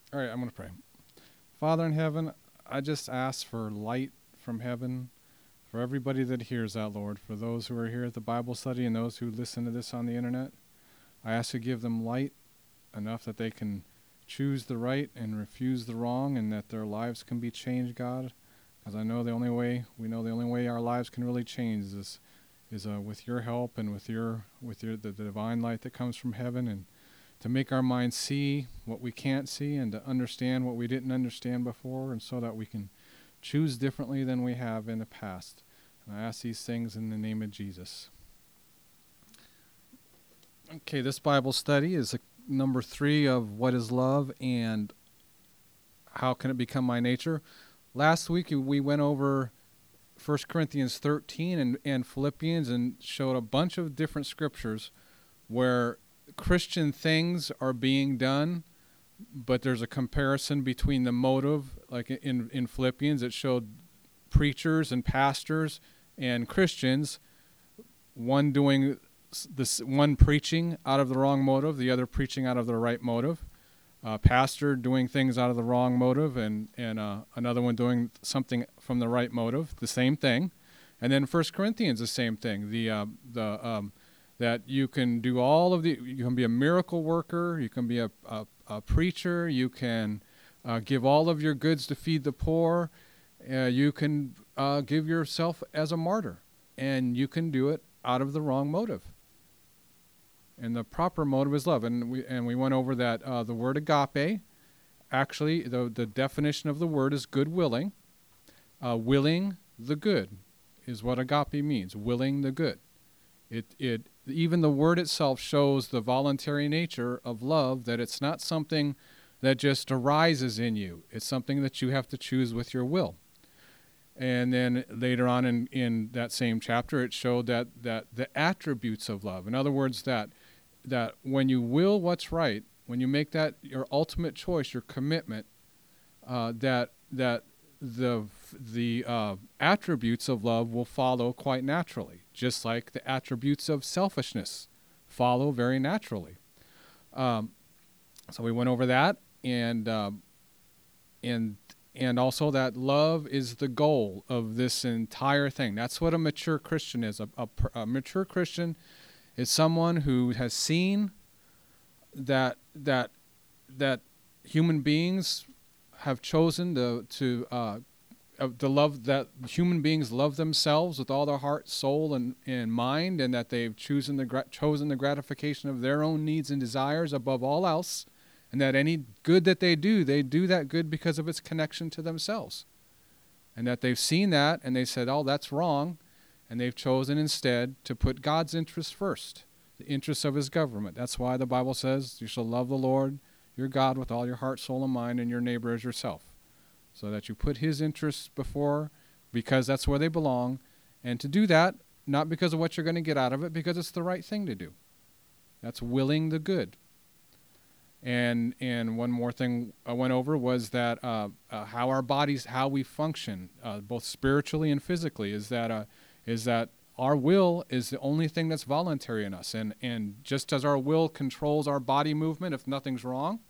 All right, I'm going to pray. Father in heaven, I just ask for light from heaven for everybody that hears that, Lord, for those who are here at the Bible study and those who listen to this on the internet. I ask you to give them light enough that they can choose the right and refuse the wrong, and that their lives can be changed, God. Because we know the only way our lives can really change is with your help and with the divine light that comes from heaven, and to make our minds see what we can't see and to understand what we didn't understand before, and so that we can choose differently than we have in the past. And I ask these things in the name of Jesus. Okay, this Bible study is number 3 of what is love and how can it become my nature. Last week we went over 1 Corinthians 13 and Philippians and showed a bunch of different scriptures where Christian things are being done, but there's a comparison between the motive. Like in Philippians, it showed preachers and pastors and Christians, one doing this, one preaching out of the wrong motive, the other preaching out of the right motive. Pastor doing things out of the wrong motive, and another one doing something from the right motive, the same thing. And then 1 Corinthians, the same thing. That you can do you can be a miracle worker, you can be a preacher, you can give all of your goods to feed the poor, you can give yourself as a martyr, and you can do it out of the wrong motive. And the proper motive is love. And we went over that the word agape, actually, the definition of the word is good willing. Willing the good is what agape means, willing the good. It even the word itself shows the voluntary nature of love, that it's not something that just arises in you. It's something that you have to choose with your will. And then later on in that same chapter, it showed that the attributes of love. In other words, that when you will what's right, when you make that your ultimate choice, your commitment, that the attributes of love will follow quite naturally, just like the attributes of selfishness follow very naturally. So we went over that, and also that love is the goal of this entire thing. That's what a mature Christian is. A mature Christian is someone who has seen that human beings have chosen to love, that human beings love themselves with all their heart, soul, and mind, and that they've chosen the gratification of their own needs and desires above all else, and that any good that they do that good because of its connection to themselves, and that they've seen that and they said, oh, that's wrong, and they've chosen instead to put God's interest first, the interests of his government. That's why the Bible says you shall love the Lord your God with all your heart, soul, and mind, and your neighbor as yourself. So that you put his interests before, because that's where they belong. And to do that, not because of what you're going to get out of it, because it's the right thing to do. That's willing the good. And one more thing I went over was that how our bodies, how we function, both spiritually and physically, is that our will is the only thing that's voluntary in us. And just as our will controls our body movement, if nothing's wrong,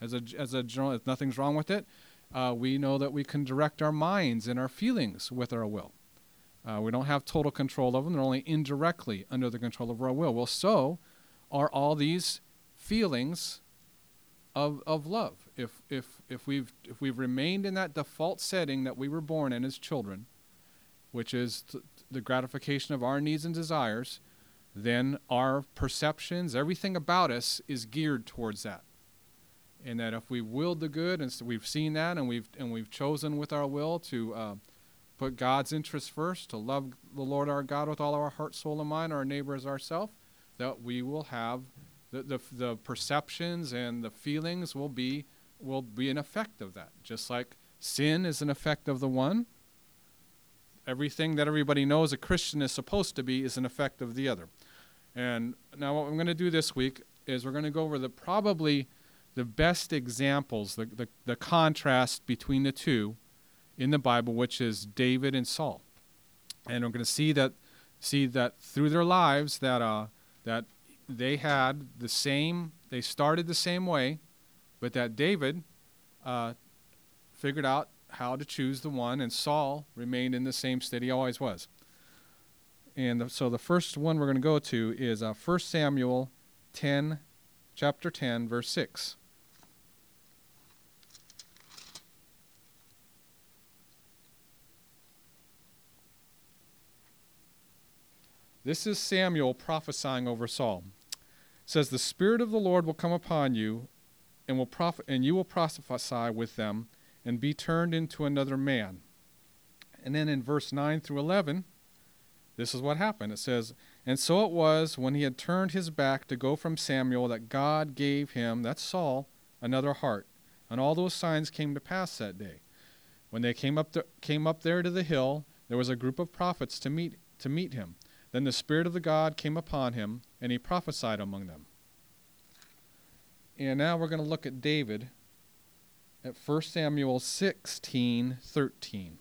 if nothing's wrong with it, we know that we can direct our minds and our feelings with our will. We don't have total control of them. They're only indirectly under the control of our will. Well, so are all these feelings of love. If we've remained in that default setting that we were born in as children, which is the gratification of our needs and desires, then our perceptions, everything about us is geared towards that. And that if we willed the good, and so we've seen that, and we've chosen with our will to put God's interests first, to love the Lord our God with all our heart, soul, and mind, our neighbor as ourselves, that we will have the perceptions and the feelings will be an effect of that. Just like sin is an effect of the one, everything that everybody knows a Christian is supposed to be is an effect of the other. And now what I'm going to do this week is we're going to go over probably the best examples, the contrast between the two in the Bible, which is David and Saul. And we're going to see that through their lives that they had they started the same way, but that David figured out how to choose the one, and Saul remained in the same state he always was. And so the first one we're going to go to is 1 Samuel 10, chapter 10, verse 6. This is Samuel prophesying over Saul. It says, "The Spirit of the Lord will come upon you, and you will prophesy with them, and be turned into another man." And then in verse 9 through 11, this is what happened. It says, "And so it was, when he had turned his back to go from Samuel, that God gave him," that's Saul, "another heart. And all those signs came to pass that day. When they came up there to the hill, there was a group of prophets to meet him. Then the Spirit of the God came upon him, and he prophesied among them." And now we're going to look at David at 1 Samuel 16:13.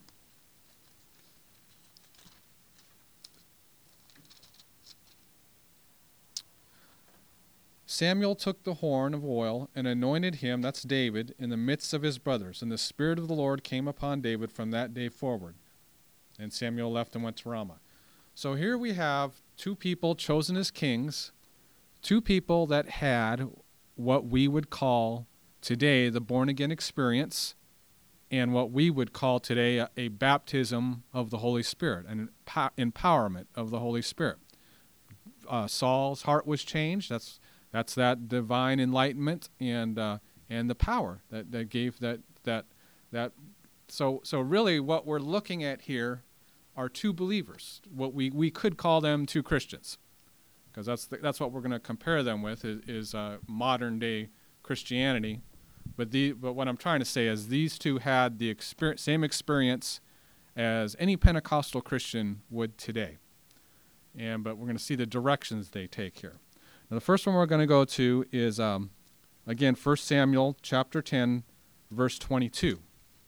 "Samuel took the horn of oil and anointed him," that's David, "in the midst of his brothers. And the Spirit of the Lord came upon David from that day forward. And Samuel left and went to Ramah." So here we have two people chosen as kings, two people that had what we would call today the born-again experience, and what we would call today a baptism of the Holy Spirit, an empowerment of the Holy Spirit. Saul's heart was changed. That's that divine enlightenment and the power that gave that. So really, what we're looking at here are two believers. What we could call them two Christians, because that's what we're going to compare them with is modern day Christianity. But what I'm trying to say is these two had the same experience as any Pentecostal Christian would today. But we're going to see the directions they take here. Now, the first one we're going to go to is, again, 1 Samuel chapter 10, verse 22.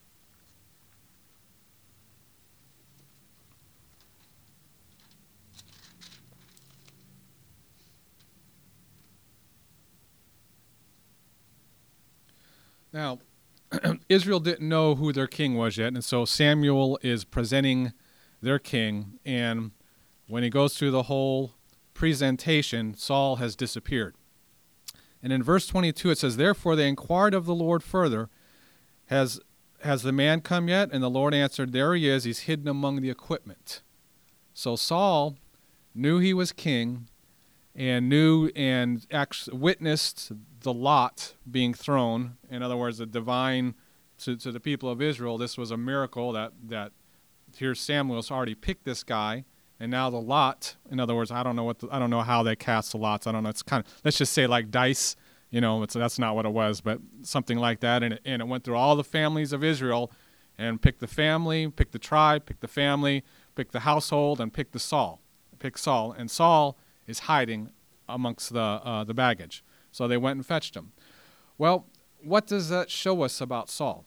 Now, Israel didn't know who their king was yet, and so Samuel is presenting their king, and when he goes through the whole presentation, Saul has disappeared. And in verse 22 it says, "Therefore they inquired of the Lord further, Has the man come yet? And the Lord answered, There he is, he's hidden among the equipment." So Saul knew he was king, and actually witnessed the lot being thrown. In other words, the divine, to the people of Israel, this was a miracle that here Samuel's already picked this guy. And now the lot, in other words, I don't know how they cast the lots. I don't know. It's kind of, let's just say like dice, that's not what it was, but something like that. And it went through all the families of Israel and picked the family, picked the tribe, picked the family, picked the household, and picked Saul. And Saul is hiding amongst the baggage. So they went and fetched him. Well, what does that show us about Saul?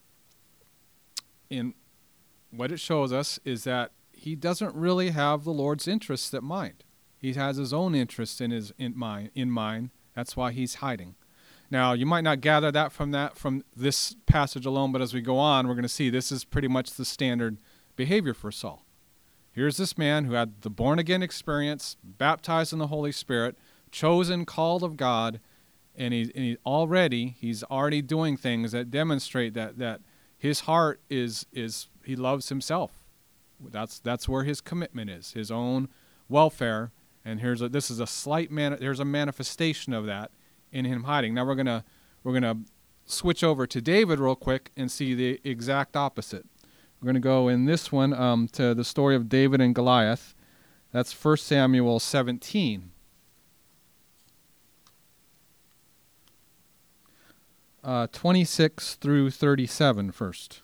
What it shows us is that he doesn't really have the Lord's interests at mind. He has his own interests in mind. That's why he's hiding. Now, you might not gather that from this passage alone, but as we go on, we're going to see this is pretty much the standard behavior for Saul. Here's this man who had the born-again experience, baptized in the Holy Spirit, chosen, called of God, and he's already doing things that demonstrate that his heart is he loves himself. That's where his commitment is, his own welfare. And there's a manifestation of that in him hiding. Now we're gonna switch over to David real quick and see the exact opposite. We're gonna go in this one to the story of David and Goliath. That's 1 Samuel 17. 26 through 37 first.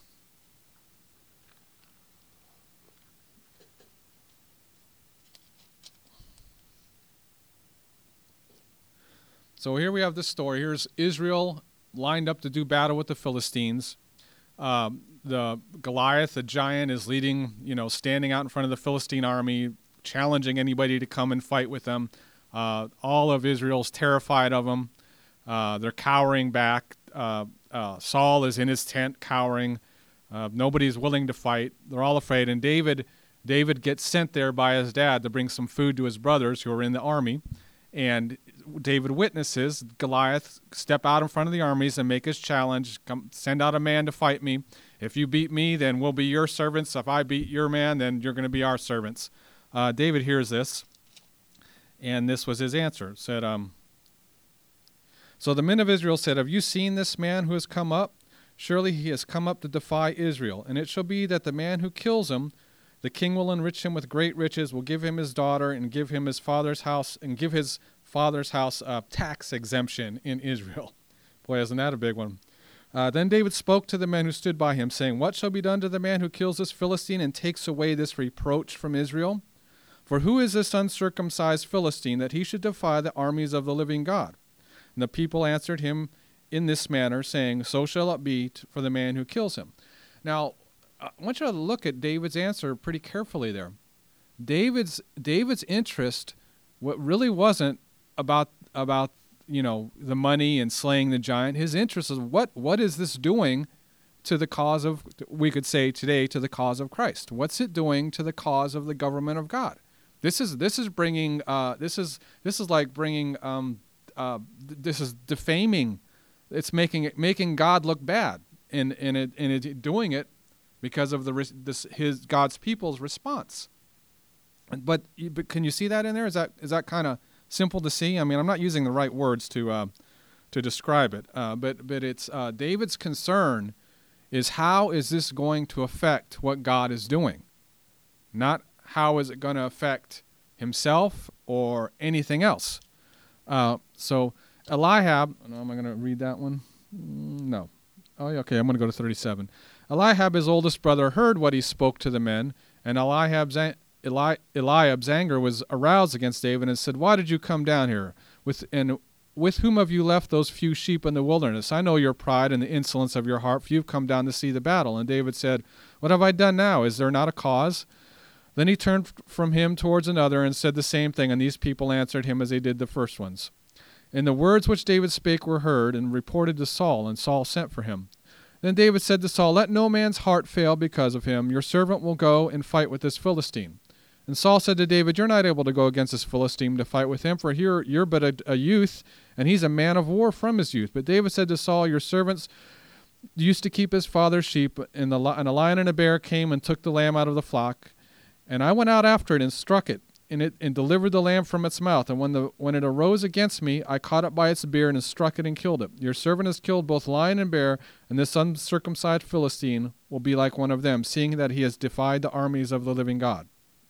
So here we have this story. Here's Israel lined up to do battle with the Philistines. The Goliath, the giant, is leading, standing out in front of the Philistine army, challenging anybody to come and fight with them. All of Israel's terrified of him. They're cowering back. Saul is in his tent cowering. Nobody's willing to fight. They're all afraid. And David gets sent there by his dad to bring some food to his brothers who are in the army. And David witnesses Goliath step out in front of the armies and make his challenge. Come, send out a man to fight me. If you beat me, then we'll be your servants. If I beat your man, then you're going to be our servants. David hears this, and this was his answer. Said, So the men of Israel said, have you seen this man who has come up? Surely he has come up to defy Israel. And it shall be that the man who kills him, the king will enrich him with great riches, will give him his daughter, and give him his father's house, and give his father's house a tax exemption in Israel. Boy, isn't that a big one? Then David spoke to the men who stood by him, saying, what shall be done to the man who kills this Philistine and takes away this reproach from Israel? For who is this uncircumcised Philistine that he should defy the armies of the living God? And the people answered him in this manner, saying, so shall it be for the man who kills him. Now, I want you to look at David's answer pretty carefully there. David's interest, what really wasn't about the money and slaying the giant. His interest is what is this doing to the cause of, we could say today, to the cause of Christ? What's it doing to the cause of the government of God? This is defaming. This is defaming. It's making God look bad, and it doing it because of God's people's response. But can you see that in there? Is that kind of simple to see? I mean, I'm not using the right words to describe it, but it's David's concern is how is this going to affect what God is doing, not how is it going to affect himself or anything else. So Eliab, am I going to read that one? No. Oh, okay, I'm going to go to 37. Eliab, his oldest brother, heard what he spoke to the men, and Eliab's anger was aroused against David and said, why did you come down here? With whom have you left those few sheep in the wilderness? I know your pride and the insolence of your heart, for you've come down to see the battle. And David said, what have I done now? Is there not a cause? Then he turned from him towards another and said the same thing, and these people answered him as they did the first ones. And the words which David spake were heard and reported to Saul, and Saul sent for him. Then David said to Saul, let no man's heart fail because of him. Your servant will go and fight with this Philistine. And Saul said to David, you're not able to go against this Philistine to fight with him, for here you're but a youth, and he's a man of war from his youth. But David said to Saul, your servants used to keep his father's sheep, and a lion and a bear came and took the lamb out of the flock. And I went out after it and struck it, and delivered the lamb from its mouth. And when it arose against me, I caught it by its beard and struck it and killed it. Your servant has killed both lion and bear, and this uncircumcised Philistine will be like one of them, seeing that he has defied the armies of the living God.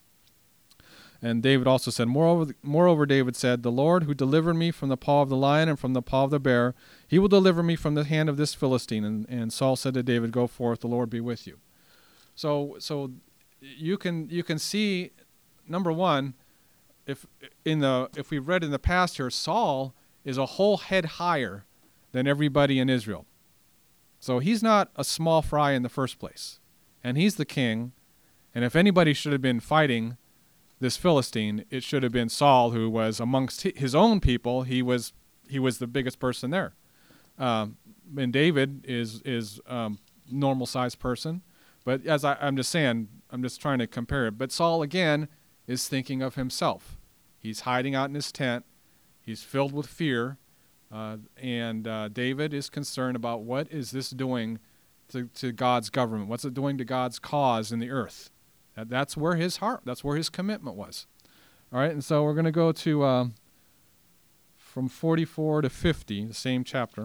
And David also said, Moreover, David said, the Lord who delivered me from the paw of the lion and from the paw of the bear, he will deliver me from the hand of this Philistine. And Saul said to David, go forth, the Lord be with you. So you can see, number one, if we've read in the past here, Saul is a whole head higher than everybody in Israel. So he's not a small fry in the first place. And he's the king. And if anybody should have been fighting this Philistine, it should have been Saul, who was amongst his own people. He was the biggest person there. And David is normal sized person. But as I'm just saying, I'm just trying to compare it. But Saul, again, is thinking of himself. He's hiding out in his tent. He's filled with fear. And David is concerned about what is this doing to God's government? What's it doing to God's cause in the earth? That's where his heart, that's where his commitment was. All right, and so we're going to go to from 44 to 50, the same chapter.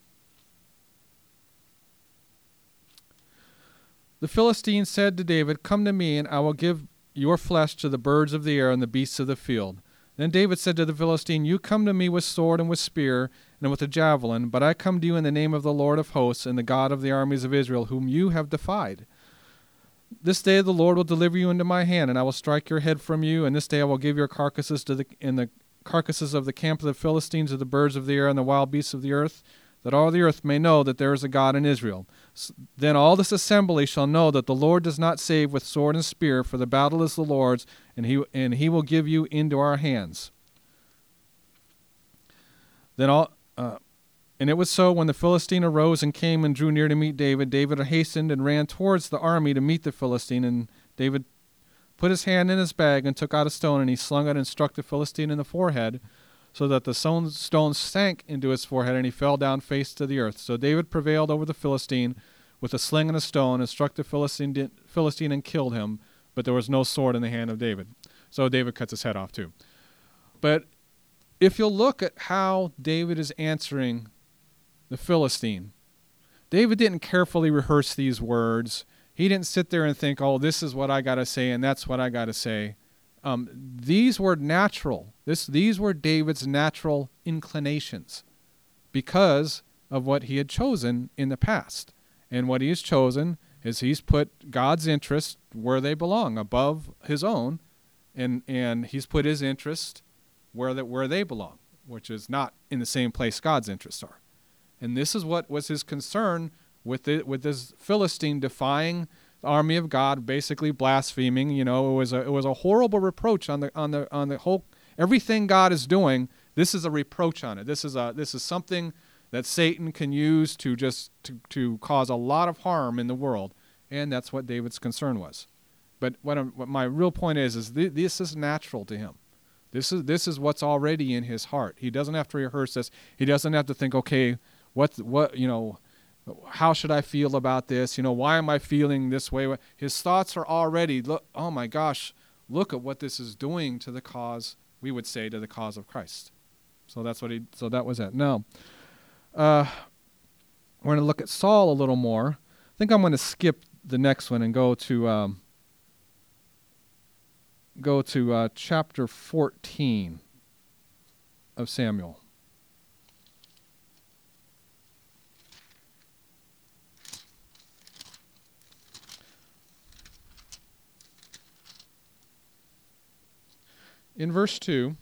The Philistine said to David, come to me, and I will give your flesh to the birds of the air and the beasts of the field. Then David said to the Philistine, you come to me with sword and with spear and with a javelin, but I come to you in the name of the Lord of hosts and the God of the armies of Israel, whom you have defied. This day the Lord will deliver you into my hand, and I will strike your head from you, and this day I will give your carcasses and the carcasses of the camp of the Philistines to the birds of the air and the wild beasts of the earth, that all the earth may know that there is a God in Israel. Then all this assembly shall know that the Lord does not save with sword and spear, for the battle is the Lord's, and he will give you into our hands. Then And it was so when the Philistine arose and came and drew near to meet David, David hastened and ran towards the army to meet the Philistine. And David put his hand in his bag and took out a stone, and he slung it and struck the Philistine in the forehead, so that the stone sank into his forehead, and he fell down face to the earth. So David prevailed over the Philistine with a sling and a stone, and struck the Philistine and killed him, but there was no sword in the hand of David. So David cuts his head off too. But if you'll look at how David is answering the Philistine, David didn't carefully rehearse these words. He didn't sit there and think, oh, this is what I got to say and that's what I got to say. These were natural. These were David's natural inclinations because of what he had chosen in the past. And what he has chosen is he's put God's interests where they belong, above his own, and he's put his interest where they belong, which is not in the same place God's interests are. And this is what was his concern with this Philistine defying the army of God, basically blaspheming. You know, it was a horrible reproach on the whole everything God is doing. This is a reproach on it. This is something that Satan can use to cause a lot of harm in the world, and that's what David's concern was. But what my real point is this is natural to him. This is what's already in his heart. He doesn't have to rehearse this. He doesn't have to think, okay, what how should I feel about this? Why am I feeling this way? His thoughts are already, oh my gosh, look at what this is doing to the cause, we would say, to the cause of Christ. So that was it. Now, we're going to look at Saul a little more. I think I'm going to skip the next one and go to chapter 14 of Samuel. In verse 2,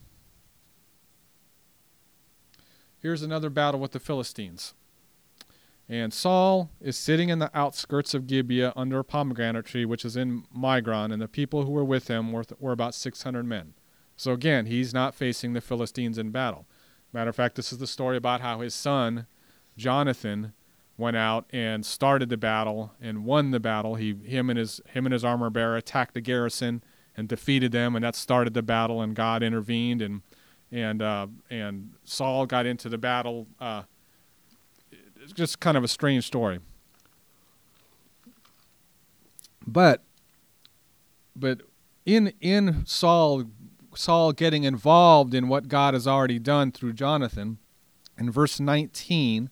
here's another battle with the Philistines. And Saul is sitting in the outskirts of Gibeah under a pomegranate tree, which is in Migron, and the people who were with him were about 600 men. So again, he's not facing the Philistines in battle. Matter of fact, this is the story about how his son, Jonathan, went out and started the battle and won the battle. Him and his armor bearer attacked the garrison and defeated them, and that started the battle, and God intervened, and Saul got into the battle. It's just kind of a strange story. But in Saul getting involved in what God has already done through Jonathan, in verse 19,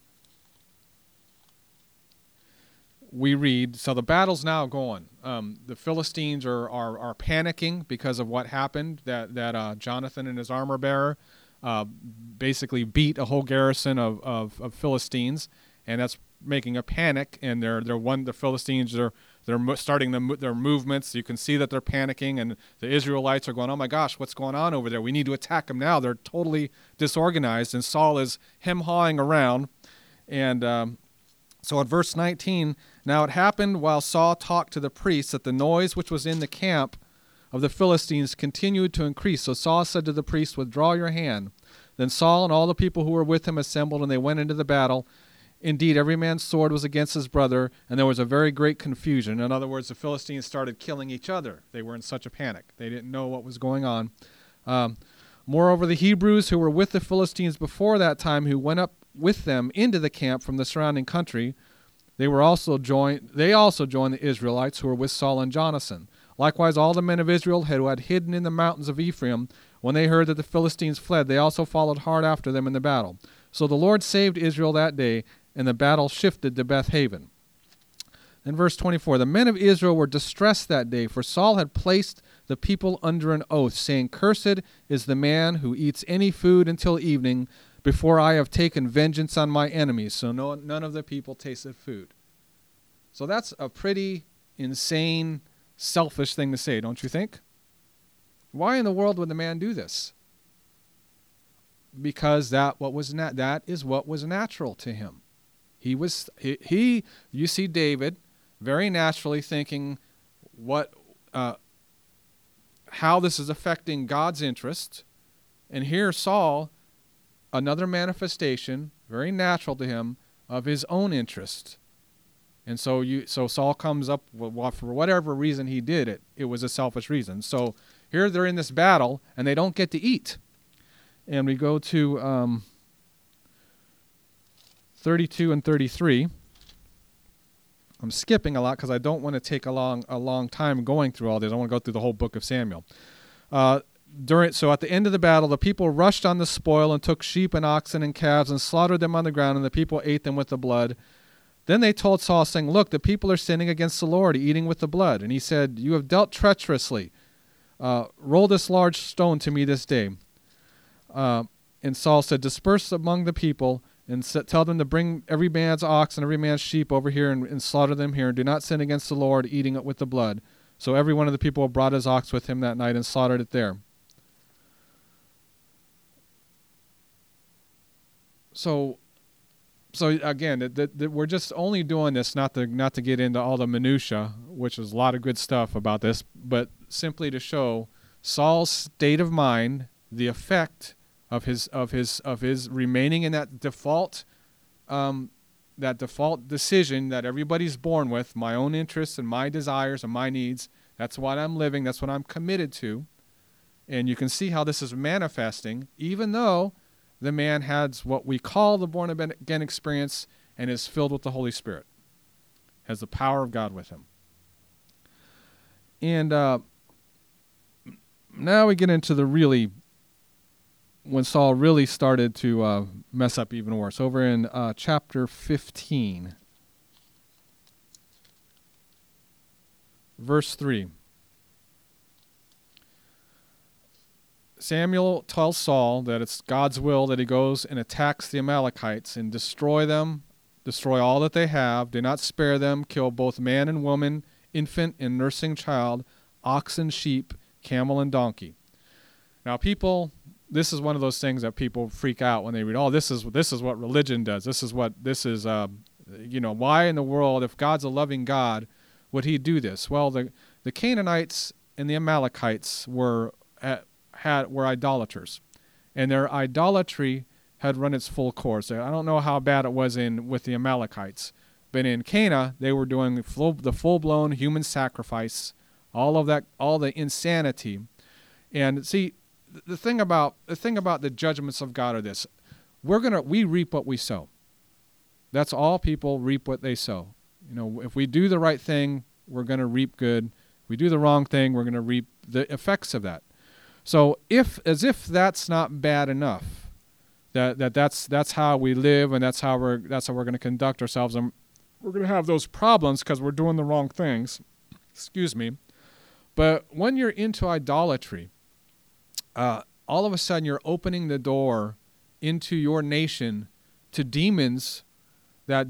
we read, so the battle's now going. The Philistines are panicking because of what happened, that Jonathan and his armor bearer basically beat a whole garrison of Philistines, and that's making a panic. And the Philistines are starting their movements. You can see that they're panicking, and the Israelites are going, oh my gosh, what's going on over there? We need to attack them now. They're totally disorganized, and Saul is hem-hawing around. And so at verse 19, now it happened while Saul talked to the priests that the noise which was in the camp of the Philistines continued to increase. So Saul said to the priests, withdraw your hand. Then Saul and all the people who were with him assembled, and they went into the battle. Indeed, every man's sword was against his brother, and there was a very great confusion. In other words, the Philistines started killing each other. They were in such a panic. They didn't know what was going on. Moreover, the Hebrews who were with the Philistines before that time, who went up with them into the camp from the surrounding country, they also joined the Israelites who were with Saul and Jonathan. Likewise, all the men of Israel who had hidden in the mountains of Ephraim, when they heard that the Philistines fled, they also followed hard after them in the battle. So the Lord saved Israel that day, and the battle shifted to Beth-Haven. In verse 24, the men of Israel were distressed that day, for Saul had placed the people under an oath, saying, cursed is the man who eats any food until evening, before I have taken vengeance on my enemies. So none of the people tasted food. So that's a pretty insane, selfish thing to say, don't you think? Why in the world would the man do this? Because that is what was natural to him. You see David very naturally thinking how this is affecting God's interest, and here Saul, another manifestation very natural to him, of his own interest. And so Saul comes up with, well, for whatever reason he did it, it was a selfish reason. So here they're in this battle, and they don't get to eat. And we go to 32 and 33. I'm skipping a lot because I don't want to take a long time going through all this. I want to go through the whole book of Samuel. So at the end of the battle, the people rushed on the spoil and took sheep and oxen and calves and slaughtered them on the ground, and the people ate them with the blood. Then they told Saul, saying, "Look, the people are sinning against the Lord, eating with the blood." And he said, "You have dealt treacherously. Roll this large stone to me this day." And Saul said, "Disperse among the people, and tell them to bring every man's ox and every man's sheep over here and slaughter them here. And do not sin against the Lord, eating it with the blood." So every one of the people brought his ox with him that night and slaughtered it there. So again, we're just only doing this not to get into all the minutia, which is a lot of good stuff about this, but simply to show Saul's state of mind, the effect of his remaining in that default decision that everybody's born with, my own interests and my desires and my needs. That's what I'm living. That's what I'm committed to. And you can see how this is manifesting, even though the man has what we call the born again experience and is filled with the Holy Spirit, has the power of God with him. And now we get into when Saul really started to mess up even worse. Over in chapter 15, verse 3. Samuel tells Saul that it's God's will that he goes and attacks the Amalekites and destroy them, destroy all that they have, do not spare them, kill both man and woman, infant and nursing child, ox and sheep, camel and donkey. Now people, this is one of those things that people freak out when they read, oh, this is what religion does. Why in the world, if God's a loving God, would he do this? Well, the Canaanites and the Amalekites were idolaters, and their idolatry had run its full course. I don't know how bad it was with the Amalekites, but in Canaan they were doing the full-blown human sacrifice, all the insanity. And see, the thing about the judgments of God are this: we reap what we sow. That's all. People reap what they sow. If we do the right thing, we're going to reap good. If we do the wrong thing, we're going to reap the effects of that. So as if that's not bad enough, that's how we live, and that's how we're going to conduct ourselves, and we're going to have those problems because we're doing the wrong things. Excuse me. But when you're into idolatry, all of a sudden you're opening the door into your nation to demons that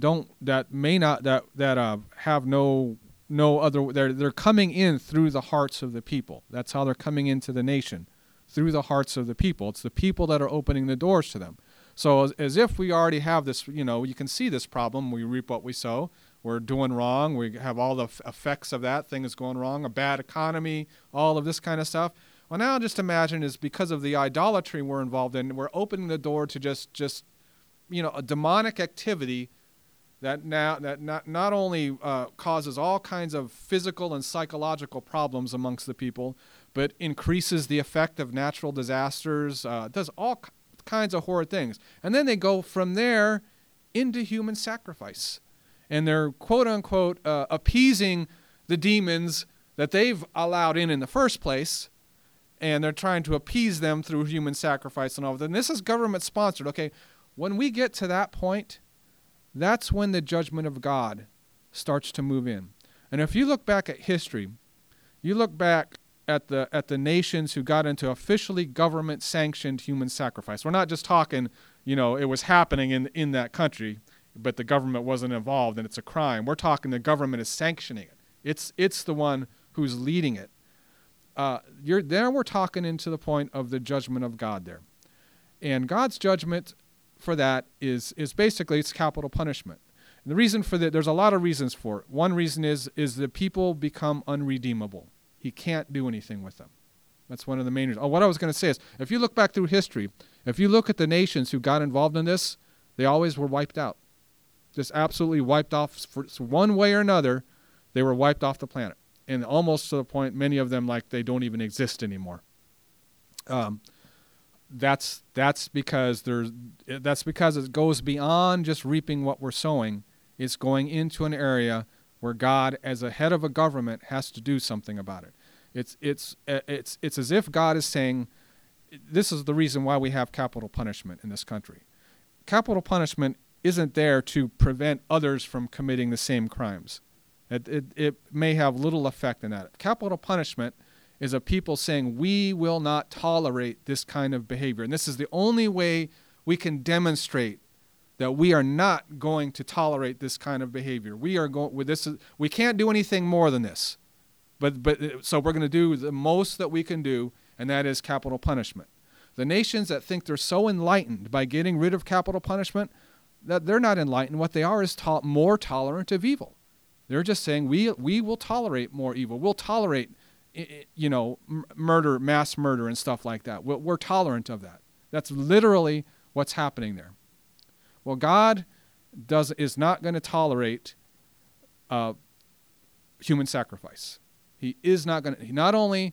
have no other. They're coming in through the hearts of the people. That's how they're coming into the nation, through the hearts of the people. It's the people that are opening the doors to them. So as if we already have this, you can see this problem. We reap what we sow. We're doing wrong. We have all the effects of that. Thing is going wrong. A bad economy. All of this kind of stuff. Well, now just imagine is because of the idolatry we're involved in, we're opening the door to just a demonic activity that not only causes all kinds of physical and psychological problems amongst the people, but increases the effect of natural disasters, does all kinds of horrid things. And then they go from there into human sacrifice. And they're, quote-unquote, appeasing the demons that they've allowed in the first place, and they're trying to appease them through human sacrifice and all of that. And this is government-sponsored, okay? When we get to that point, that's when the judgment of God starts to move in. And if you look back at history, you look back at the nations who got into officially government-sanctioned human sacrifice. We're not just talking, it was happening in that country, but the government wasn't involved and it's a crime. We're talking the government is sanctioning it. It's the one who's leading it. We're talking into the point of the judgment of God there. And God's judgment for that is basically it's capital punishment. And the reason for that, there's a lot of reasons for it. One reason is the people become unredeemable. He can't do anything with them. That's one of the main reasons. What I was going to say is, if you look back through history, if you look at the nations who got involved in this, they always were wiped out. Just absolutely wiped off. For one way or another, they were wiped off the planet. And almost to the point, many of them, like, they don't even exist anymore. That's because it goes beyond just reaping what we're sowing. It's going into an area where God, as a head of a government, has to do something about it. It's as if God is saying, this is the reason why we have capital punishment in this country. Capital punishment isn't there to prevent others from committing the same crimes. It may have little effect in that. Capital punishment is a people saying, we will not tolerate this kind of behavior. And this is the only way we can demonstrate that we are not going to tolerate this kind of behavior. We can't do anything more than this. So we're going to do the most that we can do, and that is capital punishment. The nations that think they're so enlightened by getting rid of capital punishment, that they're not enlightened. What they are is more tolerant of evil. They're just saying, we will tolerate more evil. We'll tolerate, murder, mass murder and stuff like that. We're tolerant of that. That's literally what's happening there. Well, God is not going to tolerate human sacrifice. He is not going to. Not only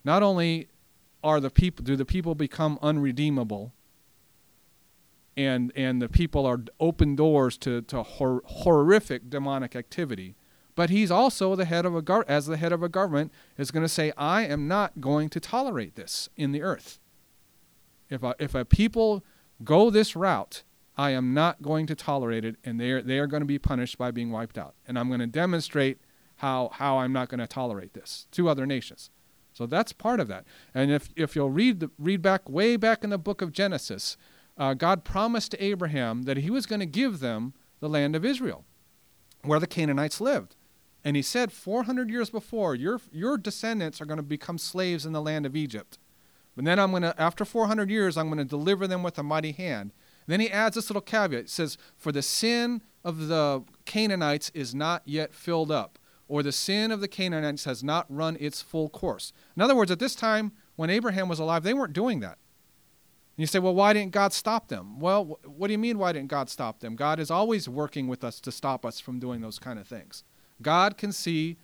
do the people become unredeemable, and the people are open doors to horrific demonic activity, but he's also the head of as the head of a government is going to say, I am not going to tolerate this in the earth. If a people go this route, I am not going to tolerate it, and they are going to be punished by being wiped out. And I'm going to demonstrate how I'm not going to tolerate this to other nations. So that's part of that. And if you'll read way back in the book of Genesis, God promised to Abraham that he was going to give them the land of Israel, where the Canaanites lived. And he said 400 years before, your descendants are going to become slaves in the land of Egypt. But then after 400 years, I'm going to deliver them with a mighty hand. And then he adds this little caveat. It says, for the sin of the Canaanites is not yet filled up, or the sin of the Canaanites has not run its full course. In other words, at this time, when Abraham was alive, they weren't doing that. And you say, well, why didn't God stop them? Well, what do you mean, why didn't God stop them? God is always working with us to stop us from doing those kind of things. God can see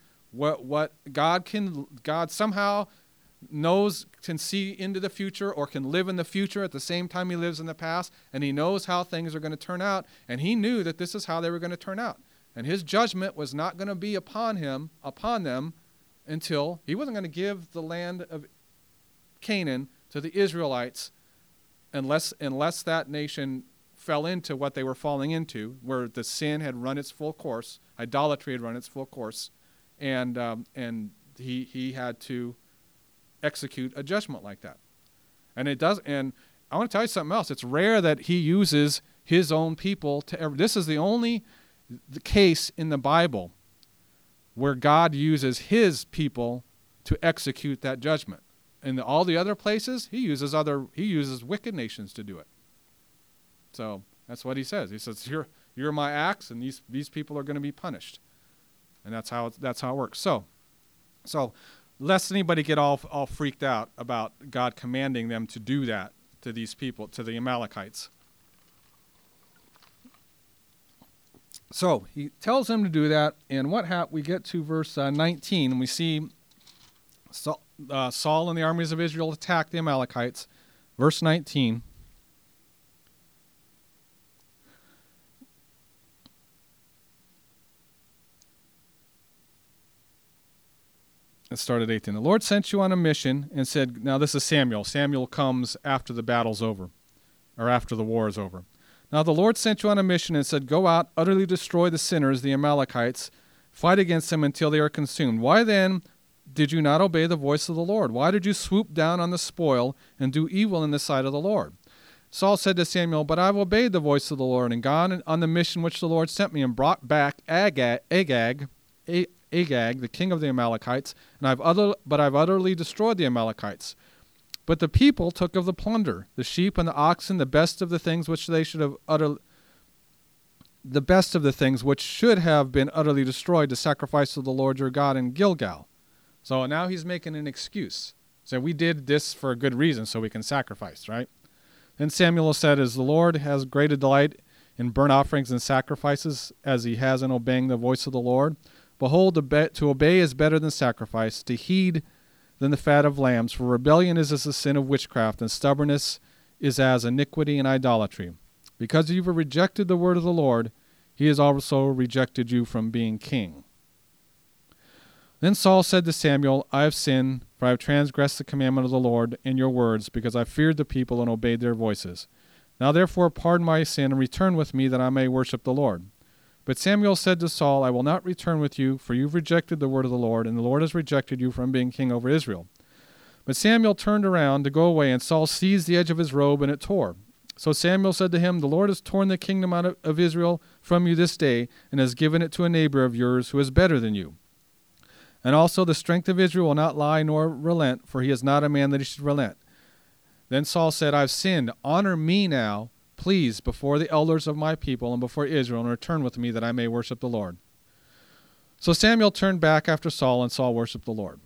God somehow can see into the future, or can live in the future at the same time he lives in the past, and he knows how things are going to turn out, and he knew that this is how they were going to turn out. And his judgment was not going to be upon them, until he wasn't going to give the land of Canaan to the Israelites unless that nation fell into what they were falling into, where the sin had run its full course, idolatry had run its full course, and he had to execute a judgment like that. And it does. And I want to tell you something else. It's rare that he uses his own people to ever. This is the case in the Bible where God uses his people to execute that judgment. In all the other places, he uses wicked nations to do it. So that's what he says. He says, "You're my axe, and these people are going to be punished," and that's how it works. So lest anybody get all freaked out about God commanding them to do that to these people, to the Amalekites. So he tells them to do that, and we get to verse 19, and we see Saul and the armies of Israel attack the Amalekites. Verse 19. Let's start at 18. The Lord sent you on a mission and said, now this is Samuel. Samuel comes after the battle's over, or after the war is over. Now the Lord sent you on a mission and said, go out, utterly destroy the sinners, the Amalekites, fight against them until they are consumed. Why then did you not obey the voice of the Lord? Why did you swoop down on the spoil and do evil in the sight of the Lord? Saul said to Samuel, but I've obeyed the voice of the Lord and gone on the mission which the Lord sent me and brought back Agag, the king of the Amalekites, and I've utterly destroyed the Amalekites. But the people took of the plunder, the sheep and the oxen, the best of the things which should have been utterly destroyed to sacrifice to the Lord your God in Gilgal. So now he's making an excuse. So we did this for a good reason, so we can sacrifice, right? Then Samuel said, as the Lord has great delight in burnt offerings and sacrifices as he has in obeying the voice of the Lord? Behold, to obey is better than sacrifice, to heed than the fat of lambs, for rebellion is as the sin of witchcraft, and stubbornness is as iniquity and idolatry. Because you have rejected the word of the Lord, he has also rejected you from being king. Then Saul said to Samuel, I have sinned, for I have transgressed the commandment of the Lord in your words, because I feared the people and obeyed their voices. Now therefore pardon my sin and return with me, that I may worship the Lord. But Samuel said to Saul, I will not return with you, for you have rejected the word of the Lord, and the Lord has rejected you from being king over Israel. But Samuel turned around to go away, and Saul seized the edge of his robe, and it tore. So Samuel said to him, the Lord has torn the kingdom out of Israel from you this day, and has given it to a neighbor of yours who is better than you. And also the strength of Israel will not lie nor relent, for he is not a man that he should relent. Then Saul said, I have sinned. Honor me now, please, before the elders of my people and before Israel, and return with me that I may worship the Lord. So Samuel turned back after Saul, and Saul worshiped the Lord.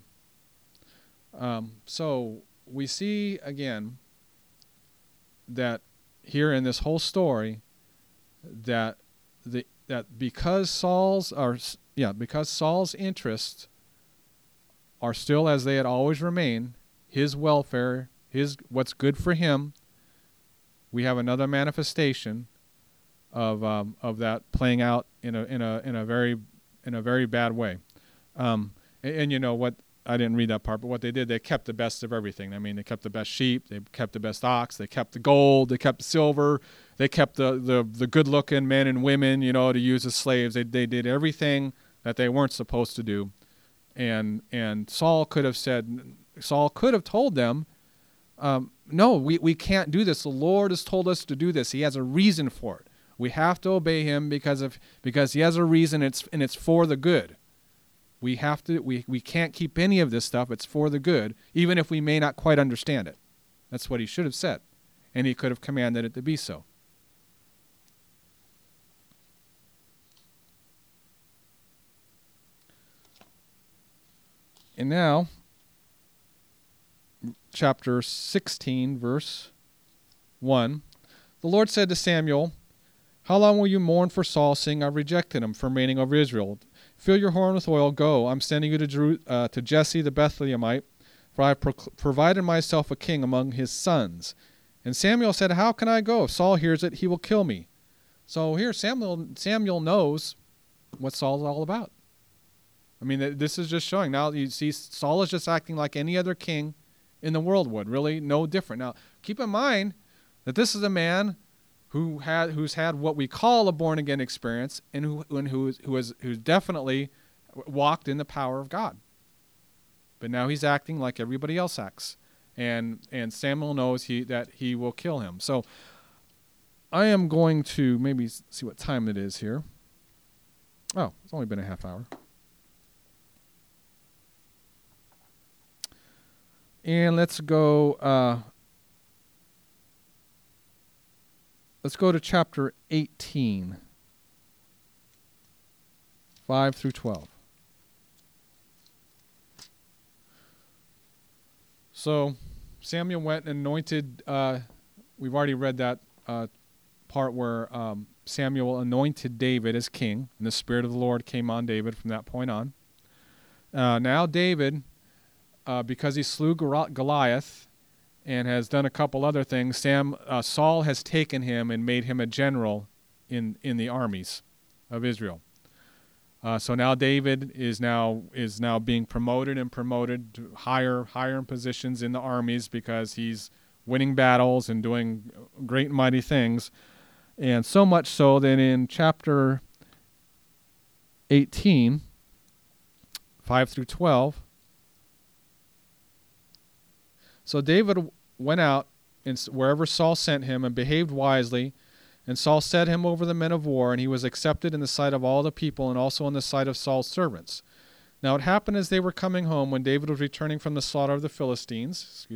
So we see again that here in this whole story that because Saul's interests are still as they had always remained, his welfare, what's good for him, we have another manifestation of that playing out in a very bad way. And you know what? I didn't read that part, but what they did, they kept the best of everything. I mean, they kept the best sheep, they kept the best ox, they kept the gold, they kept the silver, they kept the good-looking men and women, to use as slaves. They did everything that they weren't supposed to do. And Saul could have told them, no, we can't do this. The Lord has told us to do this. He has a reason for it. We have to obey him because he has a reason. It's for the good. We can't keep any of this stuff. It's for the good, even if we may not quite understand it. That's what he should have said, and he could have commanded it to be so. And now, chapter 16, verse 1. The Lord said to Samuel, how long will you mourn for Saul, seeing I've rejected him from reigning over Israel? Fill your horn with oil, go. I'm sending you to Jesse the Bethlehemite, for I have provided myself a king among his sons. And Samuel said, how can I go? If Saul hears it, he will kill me. So here Samuel knows what Saul's all about. I mean, this is just showing. Now you see Saul is just acting like any other king in the world would, really no different. Now, keep in mind that this is a man who's had what we call a born-again experience and who's definitely walked in the power of God. But now he's acting like everybody else acts. And Samuel knows that he will kill him. So I am going to maybe see what time it is here. Oh, it's only been a half hour. And let's go to chapter 18, 5 through 12. So Samuel went and anointed, we've already read that part where Samuel anointed David as king, and the Spirit of the Lord came on David from that point on. Now David, because he slew Goliath and has done a couple other things, Saul has taken him and made him a general in the armies of Israel. So now David is now being promoted to higher positions in the armies because he's winning battles and doing great and mighty things. And so much so that in chapter 18, 5 through 12, so David went out wherever Saul sent him and behaved wisely, and Saul set him over the men of war, and he was accepted in the sight of all the people and also in the sight of Saul's servants. Now it happened as they were coming home, when David was returning from the slaughter of the Philistines,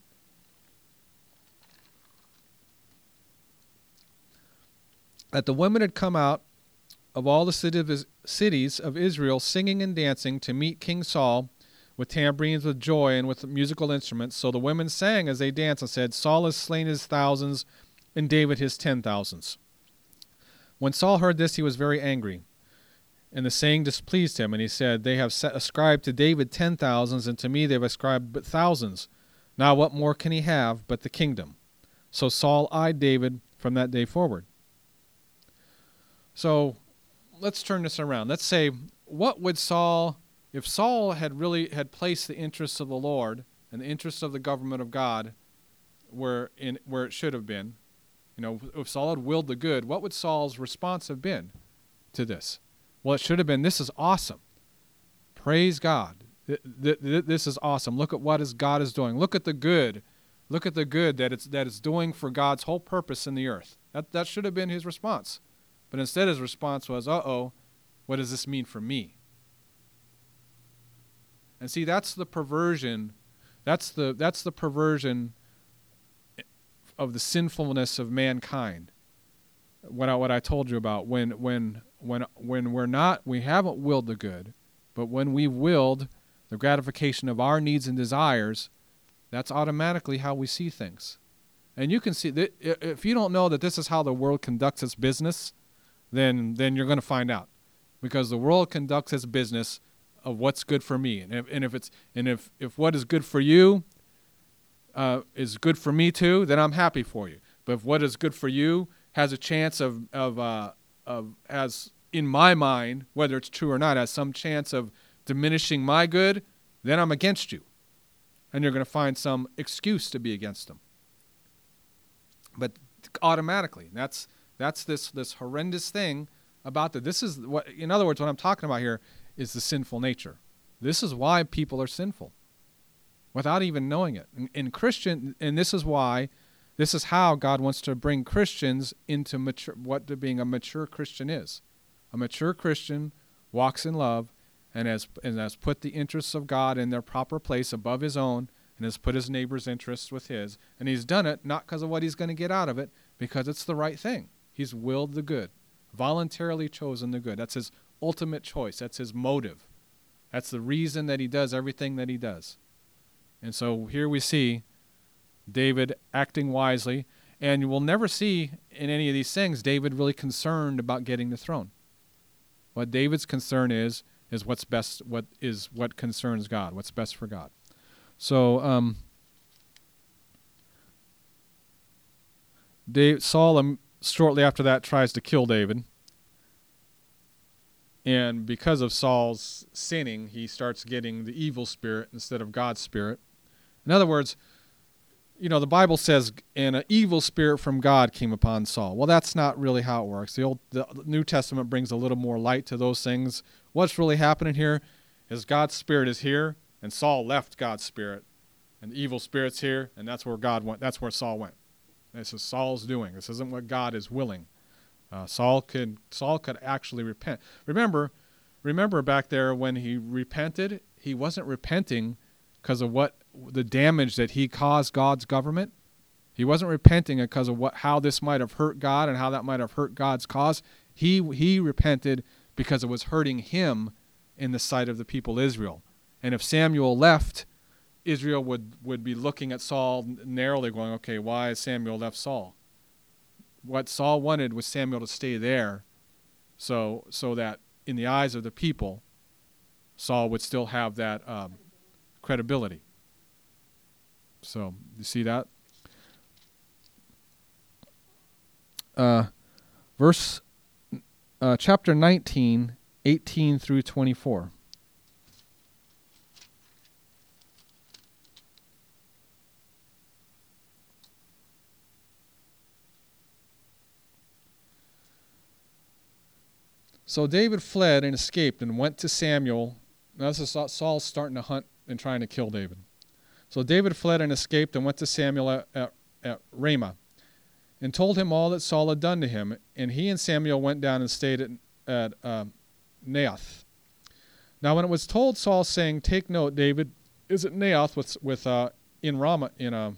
that the women had come out of all the cities of Israel singing and dancing to meet King Saul, with tambourines, with joy, and with musical instruments. So the women sang as they danced and said, Saul has slain his thousands, and David his 10,000s. When Saul heard this, he was very angry, and the saying displeased him, and he said, They have ascribed to David 10,000s, and to me they have ascribed but thousands. Now what more can he have but the kingdom? So Saul eyed David from that day forward. So let's turn this around. Let's say, what would Saul, if Saul had placed the interests of the Lord and the interests of the government of God where it should have been, if Saul had willed the good, what would Saul's response have been to this? Well, it should have been, this is awesome. Praise God. This is awesome. Look at what God is doing. Look at the good. Look at the good that it's doing for God's whole purpose in the earth. That should have been his response. But instead his response was, uh-oh, what does this mean for me? And see, that's the perversion. That's the perversion of the sinfulness of mankind. What I told you about when we haven't willed the good, but when we've willed the gratification of our needs and desires, that's automatically how we see things. And you can see that if you don't know that this is how the world conducts its business, then you're going to find out, because the world conducts its business of what's good for me, and if what is good for you is good for me too, then I'm happy for you. But if what is good for you has a chance of has, in my mind, whether it's true or not, has some chance of diminishing my good, then I'm against you, and you're going to find some excuse to be against them. But automatically, that's this horrendous thing about that. This is what, in other words, what I'm talking about here is the sinful nature. This is why people are sinful, without even knowing it. And this is how God wants to bring Christians into being a mature Christian is. A mature Christian walks in love and has put the interests of God in their proper place above his own, and has put his neighbor's interests with his. And he's done it not because of what he's going to get out of it, because it's the right thing. He's willed the good, voluntarily chosen the good. That's his ultimate choice. That's his motive. That's the reason that he does everything that he does. And so here we see David acting wisely, and you will never see in any of these things David really concerned about getting the throne. What David's concern is what's best, what concerns God, what's best for God. So Saul shortly after that tries to kill David. And because of Saul's sinning, he starts getting the evil spirit instead of God's spirit. In other words, the Bible says, and an evil spirit from God came upon Saul. Well, that's not really how it works. The New Testament brings a little more light to those things. What's really happening here is God's spirit is here, and Saul left God's spirit, and the evil spirit's here, and that's where God went. That's where Saul went. This is Saul's doing. This isn't what God is willing. Saul could actually repent. Remember back there when he repented, he wasn't repenting because of the damage that he caused God's government. He wasn't repenting because of how this might have hurt God and how that might have hurt God's cause. He repented because it was hurting him in the sight of the people Israel. And if Samuel left, Israel would be looking at Saul narrowly, going, okay, why has Samuel left Saul? What Saul wanted was Samuel to stay there, so that in the eyes of the people, Saul would still have that credibility. So, you see that? Chapter 19, 18 through 24. So David fled and escaped and went to Samuel. Now this is Saul's starting to hunt and trying to kill David. So David fled and escaped and went to Samuel at Ramah and told him all that Saul had done to him. And he and Samuel went down and stayed at Naioth. Now when it was told Saul, saying, "Take note, David is at Naioth in Ramah," I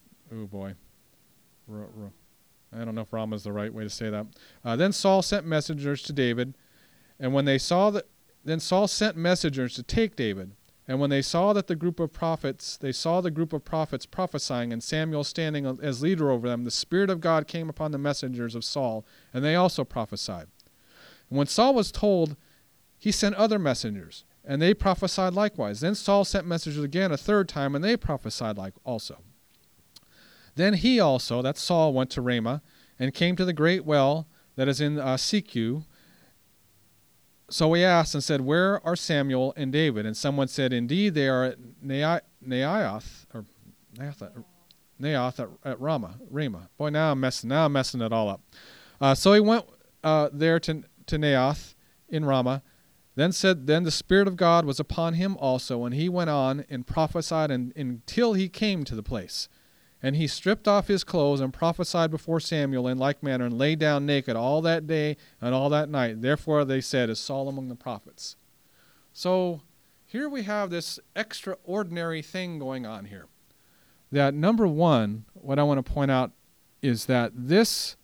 don't know if Ramah is the right way to say that. Then Saul sent messengers to David, and when they saw that, then Saul sent messengers to take David. And when they saw the group of prophets prophesying, and Samuel standing as leader over them, the Spirit of God came upon the messengers of Saul, and they also prophesied. And when Saul was told, he sent other messengers, and they prophesied likewise. Then Saul sent messengers again a third time, and they prophesied like also. Then he also, that's Saul, went to Ramah, and came to the great well that is in Secu. So he asked and said, where are Samuel and David? And someone said, indeed, they are at Naioth at Ramah. Boy, now I'm messing it all up. So he went there to Naioth in Ramah. Then the Spirit of God was upon him also, and he went on and prophesied until he came to the place. And he stripped off his clothes and prophesied before Samuel in like manner, and lay down naked all that day and all that night. Therefore they said, is Saul among the prophets? So here we have this extraordinary thing going on here. That number one, what I want to point out is that this